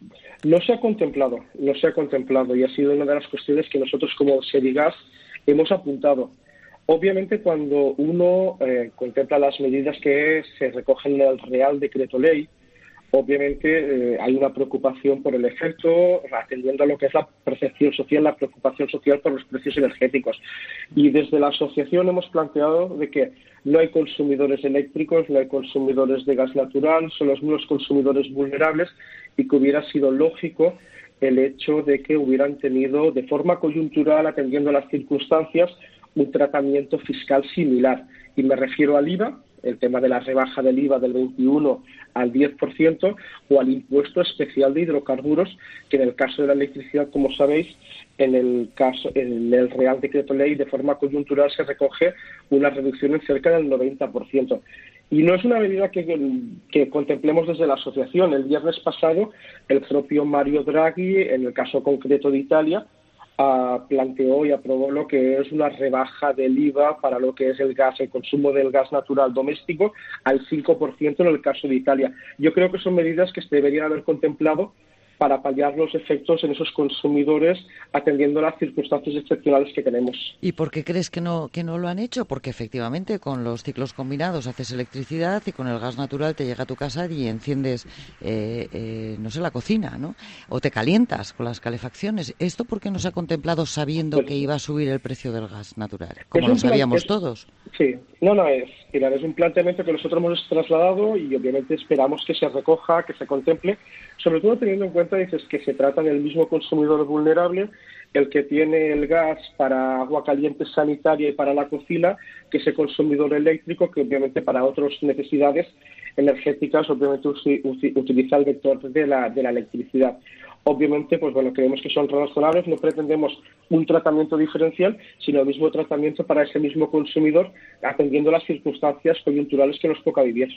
No se ha contemplado, no se ha contemplado y ha sido una de las cuestiones que nosotros como Serigas hemos apuntado. Obviamente cuando uno eh, contempla las medidas que se recogen en el Real Decreto Ley, obviamente eh, hay una preocupación por el efecto, atendiendo a lo que es la percepción social, la preocupación social por los precios energéticos. Y desde la asociación hemos planteado de que no hay consumidores eléctricos, no hay consumidores de gas natural, son los mismos consumidores vulnerables y que hubiera sido lógico el hecho de que hubieran tenido de forma coyuntural, atendiendo a las circunstancias, un tratamiento fiscal similar. Y me refiero al I V A, el tema de la rebaja del I V A del veintiuno al diez por ciento, o al impuesto especial de hidrocarburos, que en el caso de la electricidad, como sabéis, en el caso en el Real Decreto Ley, de forma coyuntural se recoge una reducción en cerca del noventa por ciento. Y no es una medida que, que contemplemos desde la asociación. El viernes pasado, el propio Mario Draghi, en el caso concreto de Italia, Uh, planteó y aprobó lo que es una rebaja del I V A para lo que es el gas, el consumo del gas natural doméstico al cinco por ciento en el caso de Italia. Yo creo que son medidas que se deberían haber contemplado para paliar los efectos en esos consumidores, atendiendo a las circunstancias excepcionales que tenemos. ¿Y por qué crees que no que no lo han hecho? Porque efectivamente con los ciclos combinados haces electricidad y con el gas natural te llega a tu casa y enciendes, eh, eh, no sé, la cocina, ¿no? O te calientas con las calefacciones. ¿Esto por qué no se ha contemplado sabiendo pues, que iba a subir el precio del gas natural? Como lo sabíamos es, todos. Sí, no, no, es, mira, es un planteamiento que nosotros hemos trasladado y obviamente esperamos que se recoja, que se contemple, sobre todo teniendo en cuenta dices que se trata del mismo consumidor vulnerable, el que tiene el gas para agua caliente sanitaria y para la cocina, que ese consumidor eléctrico, que obviamente para otras necesidades energéticas obviamente utiliza el vector de la, de la electricidad. Obviamente, pues bueno, creemos que son razonables, no pretendemos un tratamiento diferencial, sino el mismo tratamiento para ese mismo consumidor, atendiendo las circunstancias coyunturales que nos toca vivir.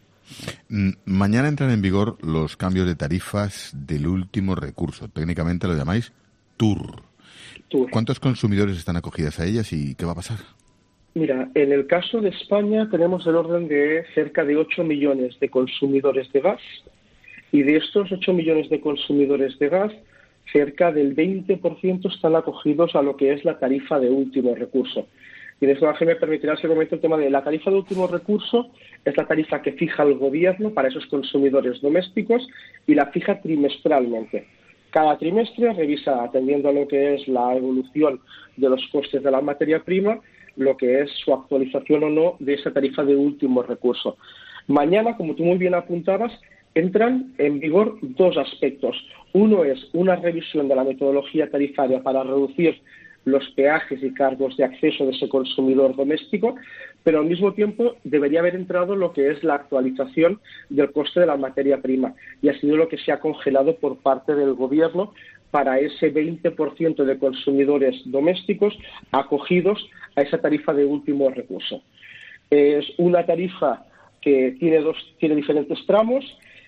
Mañana entran en vigor los cambios de tarifas del último recurso. Técnicamente lo llamáis T U R. T U R. ¿Cuántos consumidores están acogidas a ellas y qué va a pasar? Mira, en el caso de España tenemos el orden de cerca de ocho millones de consumidores de gas y de estos ocho millones de consumidores de gas, cerca del veinte por ciento están acogidos a lo que es la tarifa de último recurso. Y en esto me permitirá que comente el tema de la tarifa de último recurso, es la tarifa que fija el gobierno para esos consumidores domésticos y la fija trimestralmente. Cada trimestre revisa, atendiendo a lo que es la evolución de los costes de la materia prima, lo que es su actualización o no de esa tarifa de último recurso. Mañana, como tú muy bien apuntabas, entran en vigor dos aspectos. Uno es una revisión de la metodología tarifaria para reducir los peajes y cargos de acceso de ese consumidor doméstico, pero al mismo tiempo debería haber entrado lo que es la actualización del coste de la materia prima, y ha sido lo que se ha congelado por parte del Gobierno para ese veinte por ciento de consumidores domésticos acogidos a esa tarifa de último recurso. Es una tarifa que tiene, dos, tiene diferentes tramos,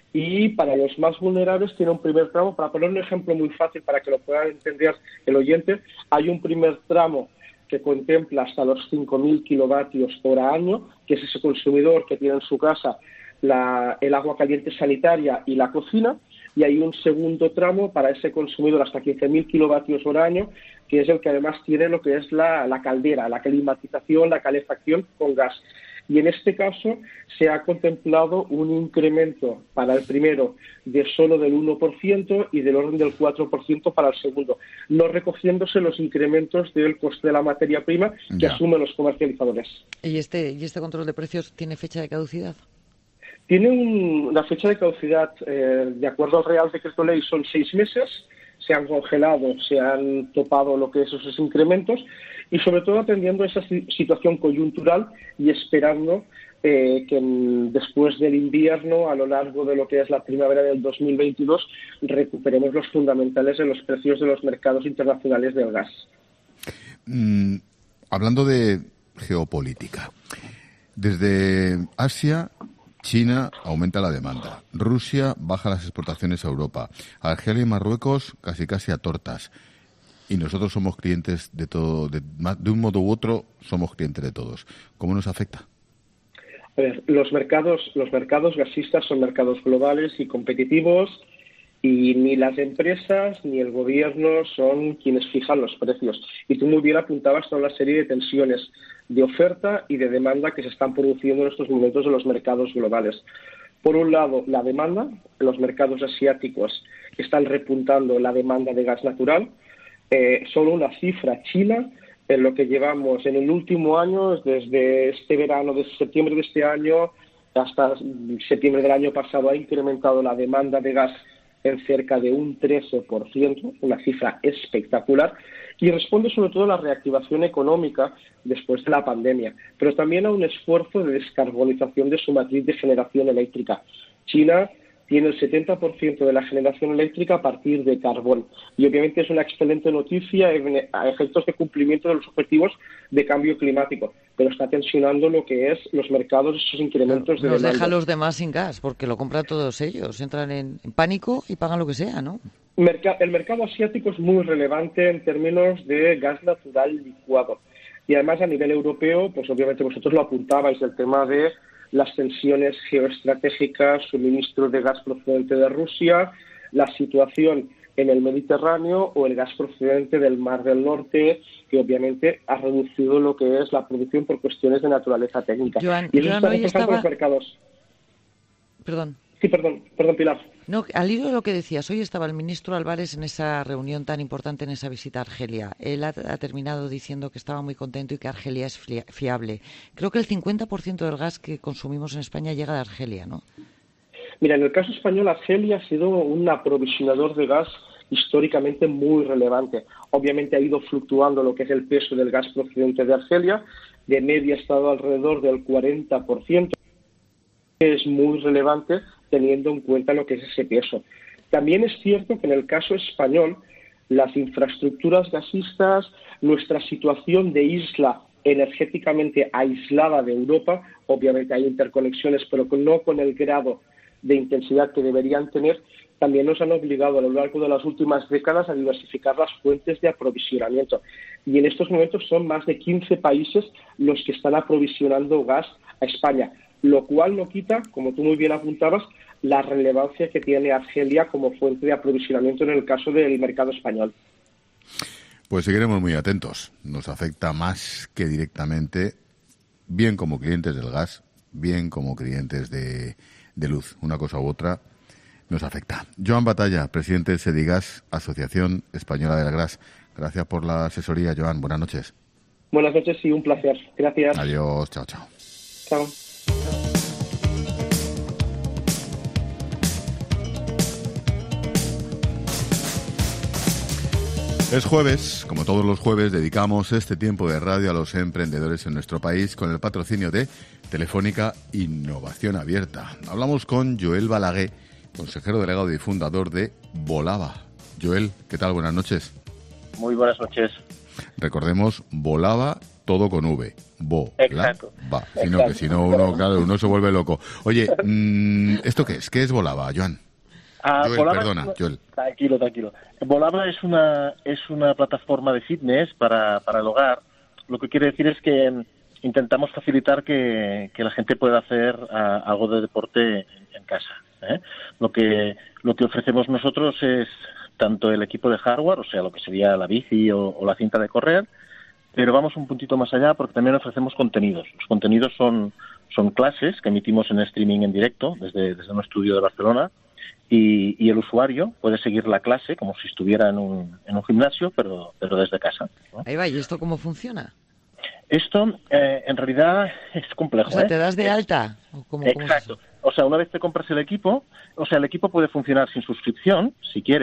y para los más vulnerables tiene un primer tramo. Para poner un ejemplo muy fácil para que lo pueda entender el oyente, hay un primer tramo que contempla hasta los cinco mil kilovatios por año, que es ese consumidor que tiene en su casa la, el agua caliente sanitaria y la cocina, y hay un segundo tramo para ese consumidor hasta quince mil kilovatios por año, que es el que además tiene lo que es la, la caldera, la climatización, la calefacción con gas. Y en este caso se ha contemplado un incremento para el primero de solo del uno por ciento y del orden del cuatro por ciento para el segundo, no recogiéndose los incrementos del coste de la materia prima que ya asumen los comercializadores. ¿Y este, y este control de precios tiene fecha de caducidad? Tiene un, una fecha de caducidad, eh, de acuerdo al Real Decreto Ley, son seis meses. se han congelado, se han topado lo que es esos incrementos y sobre todo atendiendo a esa situación coyuntural y esperando eh, que en, después del invierno, a lo largo de lo que es la primavera del dos mil veintidós, recuperemos los fundamentales en los precios de los mercados internacionales del gas. Mm, hablando de geopolítica, desde Asia, China aumenta la demanda, Rusia baja las exportaciones a Europa, Argelia y Marruecos casi casi a tortas, y nosotros somos clientes de todo, de, de un modo u otro somos clientes de todos. ¿Cómo nos afecta? A ver, los mercados, los mercados gasistas son mercados globales y competitivos, y ni las empresas ni el gobierno son quienes fijan los precios. Y tú muy bien apuntabas toda una serie de tensiones de oferta y de demanda que se están produciendo en estos momentos en los mercados globales. Por un lado, la demanda. Los mercados asiáticos están repuntando la demanda de gas natural. Eh, solo una cifra, China, en lo que llevamos en el último año, desde este verano, desde septiembre de este año hasta septiembre del año pasado, ha incrementado la demanda de gas en cerca de un trece por ciento, una cifra espectacular, y responde sobre todo a la reactivación económica después de la pandemia, pero también a un esfuerzo de descarbonización de su matriz de generación eléctrica. China tiene el setenta por ciento de la generación eléctrica a partir de carbón, y obviamente es una excelente noticia a efectos de cumplimiento de los objetivos de cambio climático, pero está tensionando lo que es los mercados, esos incrementos de Nos demanda. deja a los demás sin gas, porque lo compran todos ellos, entran en, en pánico y pagan lo que sea, ¿no? Merca- el mercado asiático es muy relevante en términos de gas natural licuado, y además a nivel europeo, pues obviamente vosotros lo apuntabais, el tema de las tensiones geoestratégicas, suministro de gas procedente de Rusia, la situación en el Mediterráneo o el gas procedente del Mar del Norte, que obviamente ha reducido lo que es la producción por cuestiones de naturaleza técnica. Joan, y eso Joan, está hoy reflejando estaba... los mercados. Perdón. Sí, perdón, perdón, Pilar. No, al hilo de lo que decías, hoy estaba el ministro Álvarez en esa reunión tan importante, en esa visita a Argelia. Él ha, ha terminado diciendo que estaba muy contento y que Argelia es fiable. Creo que el cincuenta por ciento del gas que consumimos en España llega de Argelia, ¿no? Mira, en el caso español, Argelia ha sido un aprovisionador de gas históricamente muy relevante. Obviamente ha ido fluctuando lo que es el peso del gas procedente de Argelia. De media ha estado alrededor del cuarenta por ciento. Es muy relevante teniendo en cuenta lo que es ese peso. También es cierto que en el caso español, las infraestructuras gasistas, nuestra situación de isla energéticamente aislada de Europa, obviamente hay interconexiones, pero no con el grado de intensidad que deberían tener, también nos han obligado a lo largo de las últimas décadas a diversificar las fuentes de aprovisionamiento. Y en estos momentos son más de quince países los que están aprovisionando gas a España, lo cual no quita, como tú muy bien apuntabas, la relevancia que tiene Argelia como fuente de aprovisionamiento en el caso del mercado español. Pues seguiremos muy atentos. Nos afecta más que directamente, bien como clientes del gas, bien como clientes de, de luz. Una cosa u otra nos afecta. Joan Batalla, presidente de Sedigas, Asociación Española del Gas. Gracias por la asesoría, Joan. Buenas noches. Buenas noches y un placer. Gracias. Adiós. Chao, chao. Chao. Es jueves, como todos los jueves, dedicamos este tiempo de radio a los emprendedores en nuestro país con el patrocinio de Telefónica Innovación Abierta. Hablamos con Joel Balaguer, consejero delegado y fundador de Volava. Joel, ¿qué tal? Buenas noches. Muy buenas noches. Recordemos, Volava, todo con V. Bo, Exacto. La, va. Sino que si no, uno, claro, uno se vuelve loco. Oye, mmm, ¿esto qué es? ¿Qué es Volava, Joan? Ah, Joel, Volava perdona, una... Joel. Tranquilo, tranquilo. Volava es una es una plataforma de fitness para, para el hogar. Lo que quiere decir es que intentamos facilitar que, que la gente pueda hacer uh, algo de deporte en, en casa. ¿eh? Lo que lo que ofrecemos nosotros es tanto el equipo de hardware, o sea, lo que sería la bici o, o la cinta de correr, pero vamos un puntito más allá porque también ofrecemos contenidos. Los contenidos son son clases que emitimos en streaming en directo desde, desde un estudio de Barcelona. Y, y el usuario puede seguir la clase como si estuviera en un, en un gimnasio, pero, pero desde casa, ¿no? Ahí va, ¿y esto cómo funciona? Esto, eh, en realidad, es complejo. O sea, ¿te ¿eh? das de alta? ¿O cómo, Exacto. ¿cómo o sea, una vez te compras el equipo, o sea, el equipo puede funcionar sin suscripción, si quieres,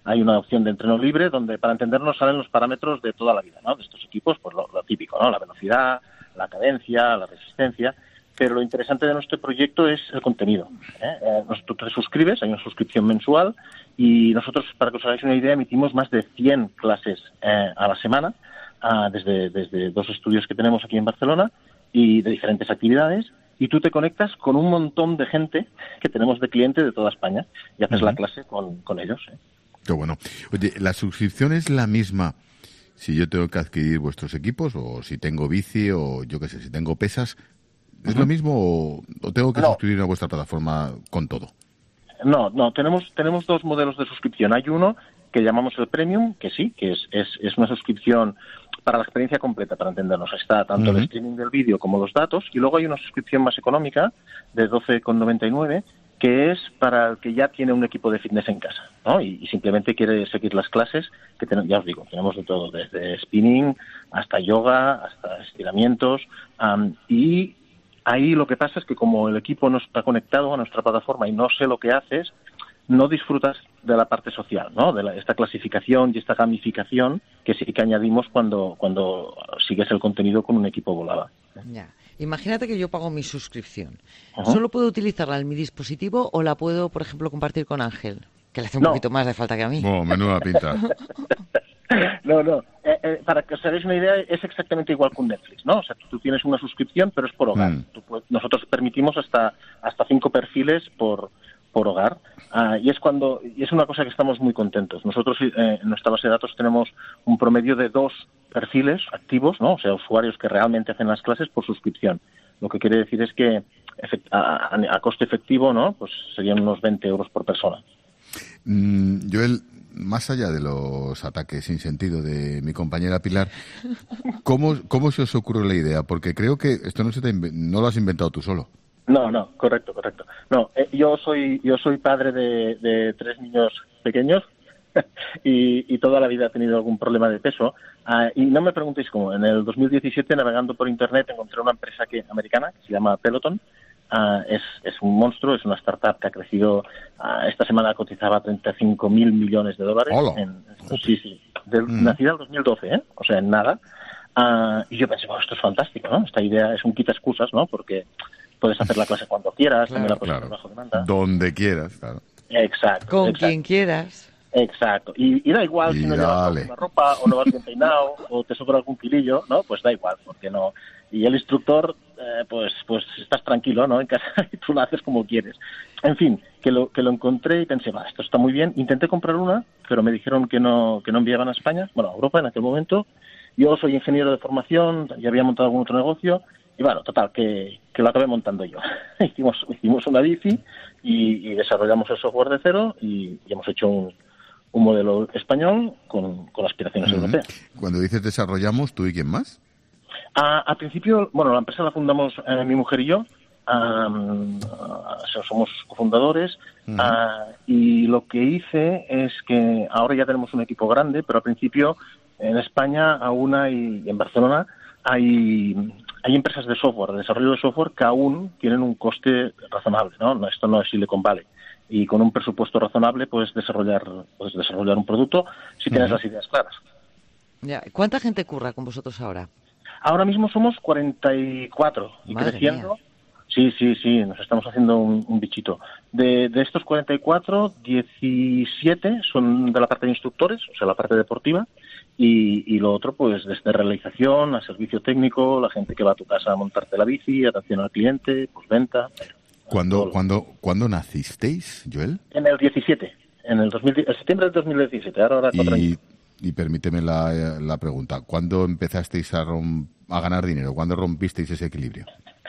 hay una opción de entreno libre donde, para entendernos, salen los parámetros de toda la vida, ¿no? De estos equipos, pues lo, lo típico, ¿no? La velocidad, la cadencia, la resistencia. Pero lo interesante de nuestro proyecto es el contenido, ¿eh? Eh, tú te suscribes, hay una suscripción mensual y nosotros, para que os hagáis una idea, emitimos más de cien clases eh, a la semana, uh, desde, desde dos estudios que tenemos aquí en Barcelona y de diferentes actividades, y tú te conectas con un montón de gente que tenemos de cliente de toda España y haces uh-huh. la clase con, con ellos. ¿eh? Qué bueno. Oye, ¿la suscripción es la misma si yo tengo que adquirir vuestros equipos o si tengo bici o yo qué sé, si tengo pesas? ¿Es uh-huh. lo mismo o, o tengo que no. suscribir a vuestra plataforma con todo? No, no, tenemos tenemos dos modelos de suscripción. Hay uno que llamamos el Premium, que sí, que es, es, es una suscripción para la experiencia completa, para entendernos. Está tanto uh-huh. el streaming del vídeo como los datos, y luego hay una suscripción más económica de doce con noventa y nueve, que es para el que ya tiene un equipo de fitness en casa, ¿no? Y, y simplemente quiere seguir las clases, que ten, ya os digo, tenemos de todo, desde spinning hasta yoga, hasta estiramientos, um, y ahí lo que pasa es que como el equipo no está conectado a nuestra plataforma y no sé lo que haces, no disfrutas de la parte social, ¿no? De la, esta clasificación y esta gamificación que sí que añadimos cuando cuando sigues el contenido con un equipo volado. Ya. Imagínate que yo pago mi suscripción. Uh-huh. ¿Solo puedo utilizarla en mi dispositivo o la puedo, por ejemplo, compartir con Ángel? Que le hace un no. poquito más de falta que a mí. Oh, menuda pinta. No, no. Eh, eh, para que os hagáis una idea, es exactamente igual con Netflix, ¿no? O sea, tú tienes una suscripción, pero es por hogar. Mm. Tú, pues, nosotros permitimos hasta hasta cinco perfiles por por hogar, uh, y es cuando y es una cosa que estamos muy contentos. Nosotros eh, en nuestra base de datos tenemos un promedio de dos perfiles activos, ¿no? O sea, usuarios que realmente hacen las clases por suscripción. Lo que quiere decir es que a, a, a coste efectivo, ¿no? Pues serían unos veinte euros por persona. Mm, Joel, más allá de los ataques sin sentido de mi compañera Pilar, ¿cómo, cómo se os ocurre la idea? Porque creo que esto no se te, no lo has inventado tú solo. No, no, correcto, correcto. No, eh, yo soy yo soy padre de, de tres niños pequeños y, y toda la vida he tenido algún problema de peso. Uh, y no me preguntéis cómo. En el dos mil diecisiete, navegando por internet, encontré una empresa que americana que se llama Peloton. Uh, es, es un monstruo, es una startup que ha crecido. Uh, esta semana cotizaba treinta y cinco mil millones de dólares. En, sí, sí. Del, mm. Nacida en el dos mil doce, ¿eh? O sea, en nada. Uh, y yo pensé, bueno, esto es fantástico, ¿no? Esta idea es un quita excusas, ¿no? Porque puedes hacer la clase cuando quieras, claro, también la puedes hacer bajo demanda. Donde quieras, claro. Exacto. Con exacto. quien quieras. Exacto. Y, y da igual y si no dale. llevas la ropa o no vas bien peinado o te sobra algún kilillo, ¿no? Pues da igual, porque no. Y el instructor, eh, pues pues estás tranquilo, ¿no? En casa y tú lo haces como quieres. En fin, que lo que lo encontré y pensé, va, esto está muy bien. Intenté comprar una, pero me dijeron que no que no enviaban a España, bueno, a Europa en aquel momento. Yo soy ingeniero de formación, ya había montado algún otro negocio. Y bueno, total, que, que lo acabé montando yo. hicimos hicimos una bici y, y desarrollamos el software de cero y, y hemos hecho un, un modelo español con, con aspiraciones uh-huh. europeas. Cuando dices desarrollamos, ¿tú y quién más? A, al principio, bueno, la empresa la fundamos eh, mi mujer y yo. Um, uh, somos cofundadores uh-huh. uh, y lo que hice es que ahora ya tenemos un equipo grande, pero al principio en España aún hay, y en Barcelona hay... Hay empresas de software, de desarrollo de software, que aún tienen un coste razonable, ¿no? No, esto no es Silicon Valley. Y con un presupuesto razonable puedes desarrollar puedes desarrollar un producto si tienes uh-huh. las ideas claras. Ya. ¿Cuánta gente curra con vosotros ahora? Ahora mismo somos cuarenta y cuatro y Madre creciendo. Mía. Sí, sí, sí, nos estamos haciendo un, un bichito. De, de estos cuarenta y cuatro, diecisiete son de la parte de instructores, o sea, la parte deportiva. Y, y lo otro, pues, desde realización a servicio técnico, la gente que va a tu casa a montarte la bici, atención al cliente, pues venta. ¿Cuándo, ¿cuándo, ¿cuándo nacisteis, Joel? En el diecisiete, en el, dos mil, el septiembre del dos mil diecisiete, ahora, ahora cuatro y, años. Y permíteme la, la pregunta, ¿cuándo empezasteis a, rom, a ganar dinero? ¿Cuándo rompisteis ese equilibrio?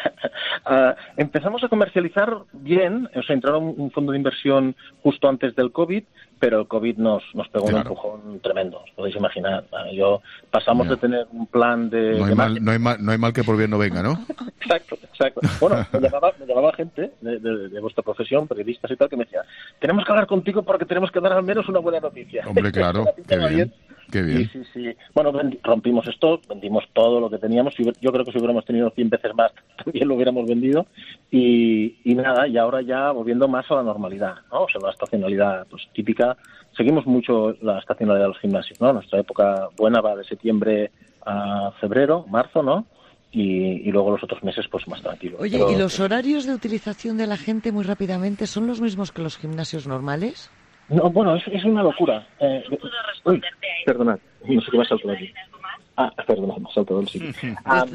Uh, empezamos a comercializar bien, o sea, entraron un fondo de inversión justo antes del COVID, pero el COVID nos, nos pegó claro. un empujón tremendo, os podéis imaginar. Uh, yo pasamos yeah. de tener un plan de... No hay, de mal, no, hay mal, no hay mal que por bien no venga, ¿no? Exacto, exacto. Bueno, me llamaba, me llamaba gente de, de, de vuestra profesión, periodistas y tal, que me decía, tenemos que hablar contigo porque tenemos que dar al menos una buena noticia. Hombre, claro, qué bien. bien. Qué bien. Sí, sí, sí. Bueno, rompimos stock, vendimos todo lo que teníamos. Yo creo que si hubiéramos tenido cien veces más, también lo hubiéramos vendido. Y, y nada, y ahora ya volviendo más a la normalidad, ¿no? O sea, la estacionalidad pues típica seguimos mucho la estacionalidad de los gimnasios, ¿no? Nuestra época buena va de septiembre a febrero, marzo, ¿no? Y, y luego los otros meses pues más tranquilos. Oye, Pero, ¿y los horarios de utilización de la gente, muy rápidamente, son los mismos que los gimnasios normales? No, bueno, es, es una locura. Eh, uy, perdonad, no sé qué me ha saltado aquí. Ah, perdonad, me ha saltado el sitio. Ah,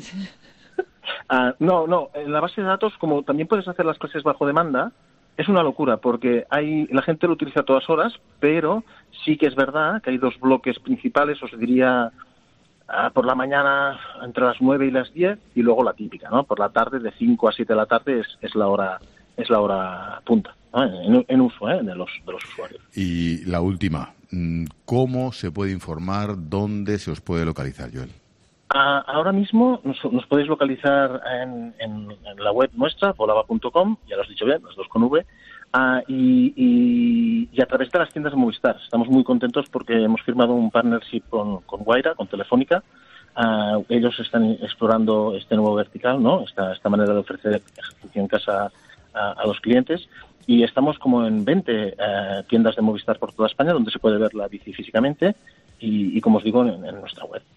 ah, no, no, en la base de datos, como también puedes hacer las clases bajo demanda, es una locura, porque hay la gente lo utiliza a todas horas, pero sí que es verdad que hay dos bloques principales, os diría... por la mañana entre las nueve y las diez y luego la típica, ¿no? Por la tarde de cinco a siete de la tarde es, es la hora es la hora punta, ¿no? en, en uso, ¿eh? de los de los usuarios. Y la última, ¿cómo se puede informar, dónde se os puede localizar, Joel? Ah, ahora mismo nos, nos podéis localizar en, en, en la web nuestra, volava punto com, ya lo has dicho bien, las dos con V. Ah, y, y, y a través de las tiendas de Movistar. Estamos muy contentos porque hemos firmado un partnership con, con Wayra, con Telefónica. Ah, ellos están explorando este nuevo vertical, ¿no? Esta, esta manera de ofrecer ejercicio en casa a, a los clientes. Y estamos como en veinte uh, tiendas de Movistar por toda España donde se puede ver la bici físicamente y, y como os digo, en, en nuestra web.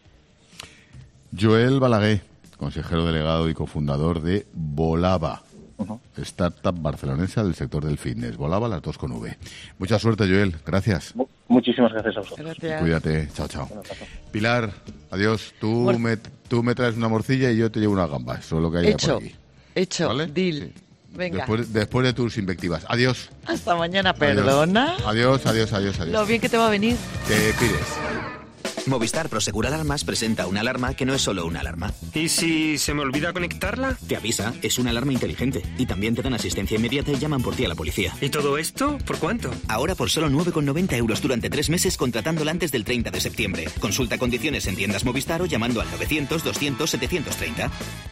Joel Balaguer, consejero delegado y cofundador de Volava. Uh-huh. Startup barcelonesa del sector del fitness. Volava, las dos con V. Mucha suerte, Joel. Gracias. Muchísimas gracias a vosotros. Gracias. Cuídate. Chao, chao. Pilar, adiós. Tú me, tú me traes una morcilla y yo te llevo una gamba. Eso es lo que hay Hecho. por aquí. Hecho. ¿Vale? Deal. Sí. Venga. Después, después de tus invectivas. Adiós. Hasta mañana, perdona. Adiós, adiós, adiós, adiós. Lo bien que te va a venir. ¿Qué pides? Movistar Prosegur Alarmas presenta una alarma que no es solo una alarma. ¿Y si se me olvida conectarla? Te avisa, es una alarma inteligente. Y también te dan asistencia inmediata y llaman por ti a la policía. ¿Y todo esto? ¿Por cuánto? Ahora por solo nueve con noventa euros durante tres meses contratándola antes del treinta de septiembre. Consulta condiciones en tiendas Movistar o llamando al novecientos, doscientos, setecientos treinta.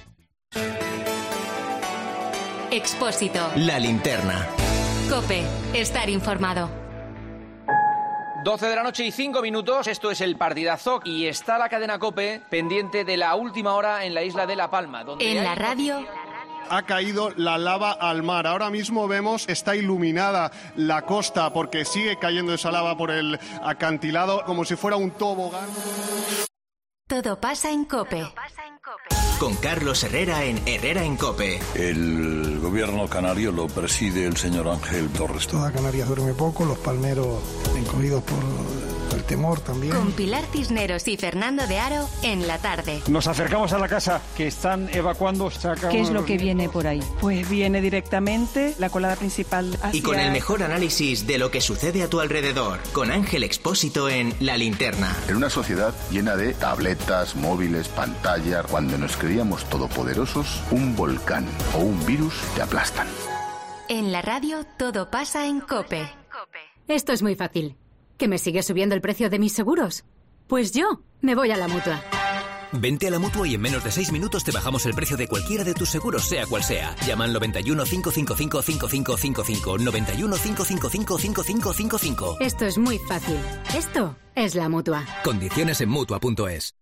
Expósito. La linterna. COPE. Estar informado. doce de la noche y cinco minutos, esto es el partidazo y está la cadena COPE pendiente de la última hora en la isla de La Palma. Donde en hay... la radio... Ha caído la lava al mar. Ahora mismo vemos, está iluminada la costa porque sigue cayendo esa lava por el acantilado como si fuera un tobogán. Todo pasa en COPE. Con Carlos Herrera en Herrera en COPE. El gobierno canario lo preside el señor Ángel Torres. Toda Canarias duerme poco, los palmeros encogidos por el temor también. Con Pilar Cisneros y Fernando de Aro en la tarde. Nos acercamos a la casa que están evacuando. ¿Qué es lo que viene por ahí? Pues viene directamente la colada principal hacia... Y con el mejor análisis de lo que sucede a tu alrededor. Con Ángel Expósito en La Linterna. En una sociedad llena de tabletas, móviles, pantallas, cuando nos creíamos todopoderosos, un volcán o un virus te aplastan. En la radio todo pasa en COPE. Esto es muy fácil. ¿Que me sigue subiendo el precio de mis seguros? Pues yo me voy a la Mutua. Vente a la Mutua y en menos de seis minutos te bajamos el precio de cualquiera de tus seguros, sea cual sea. Llama al noventa y uno, cinco cinco cinco, cinco cinco cinco cinco, noventa y uno, cinco cinco cinco, cinco cinco cinco cinco. Esto es muy fácil. Esto es la Mutua. Condiciones en Mutua punto es.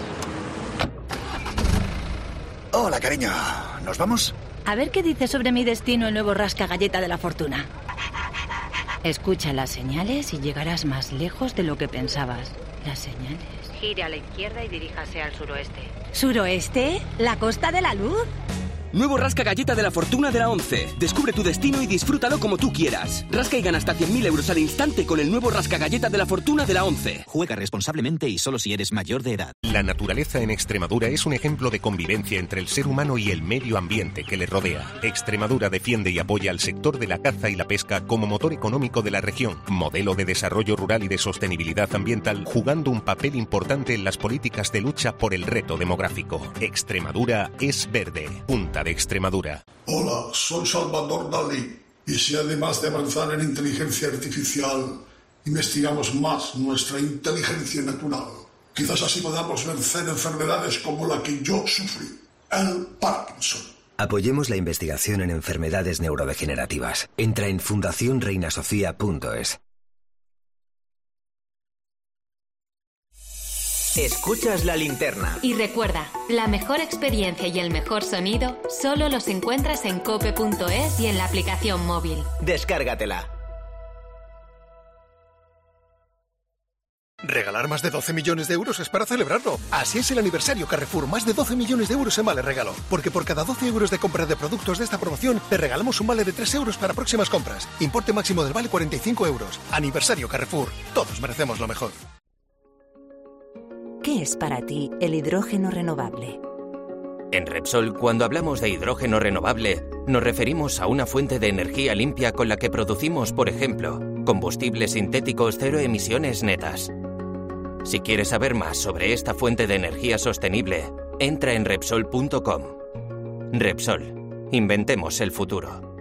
Hola, cariño. ¿Nos vamos? A ver qué dice sobre mi destino el nuevo rasca galleta de la fortuna. Escucha las señales y llegarás más lejos de lo que pensabas. Las señales. Gire a la izquierda y diríjase al suroeste. ¿Suroeste? ¿La costa de la luz? Nuevo rasca galleta de la fortuna de la once. Descubre tu destino y disfrútalo como tú quieras. Rasca y gana hasta cien mil euros al instante con el nuevo rasca galleta de la fortuna de la once. Juega responsablemente y solo si eres mayor de edad. La naturaleza en Extremadura es un ejemplo de convivencia entre el ser humano y el medio ambiente que le rodea. Extremadura defiende y apoya al sector de la caza y la pesca como motor económico de la región, modelo de desarrollo rural y de sostenibilidad ambiental, jugando un papel importante en las políticas de lucha por el reto demográfico. Extremadura es verde. Punta de Extremadura. Hola, soy Salvador Dalí. Y si además de avanzar en inteligencia artificial, investigamos más nuestra inteligencia natural, quizás así podamos vencer enfermedades como la que yo sufrí, el Parkinson. Apoyemos la investigación en enfermedades neurodegenerativas. Entra en fundación reina sofía punto es. Escuchas La Linterna. Y recuerda, la mejor experiencia y el mejor sonido solo los encuentras en cope punto es y en la aplicación móvil. Descárgatela. Regalar más de doce millones de euros es para celebrarlo. Así es el aniversario Carrefour, más de doce millones de euros en vale regalo. Porque por cada doce euros de compra de productos de esta promoción, te regalamos un vale de tres euros para próximas compras. Importe máximo del vale cuarenta y cinco euros. Aniversario Carrefour. Todos merecemos lo mejor. ¿Qué es para ti el hidrógeno renovable? En Repsol, cuando hablamos de hidrógeno renovable, nos referimos a una fuente de energía limpia con la que producimos, por ejemplo, combustibles sintéticos cero emisiones netas. Si quieres saber más sobre esta fuente de energía sostenible, entra en Repsol punto com. Repsol. Inventemos el futuro.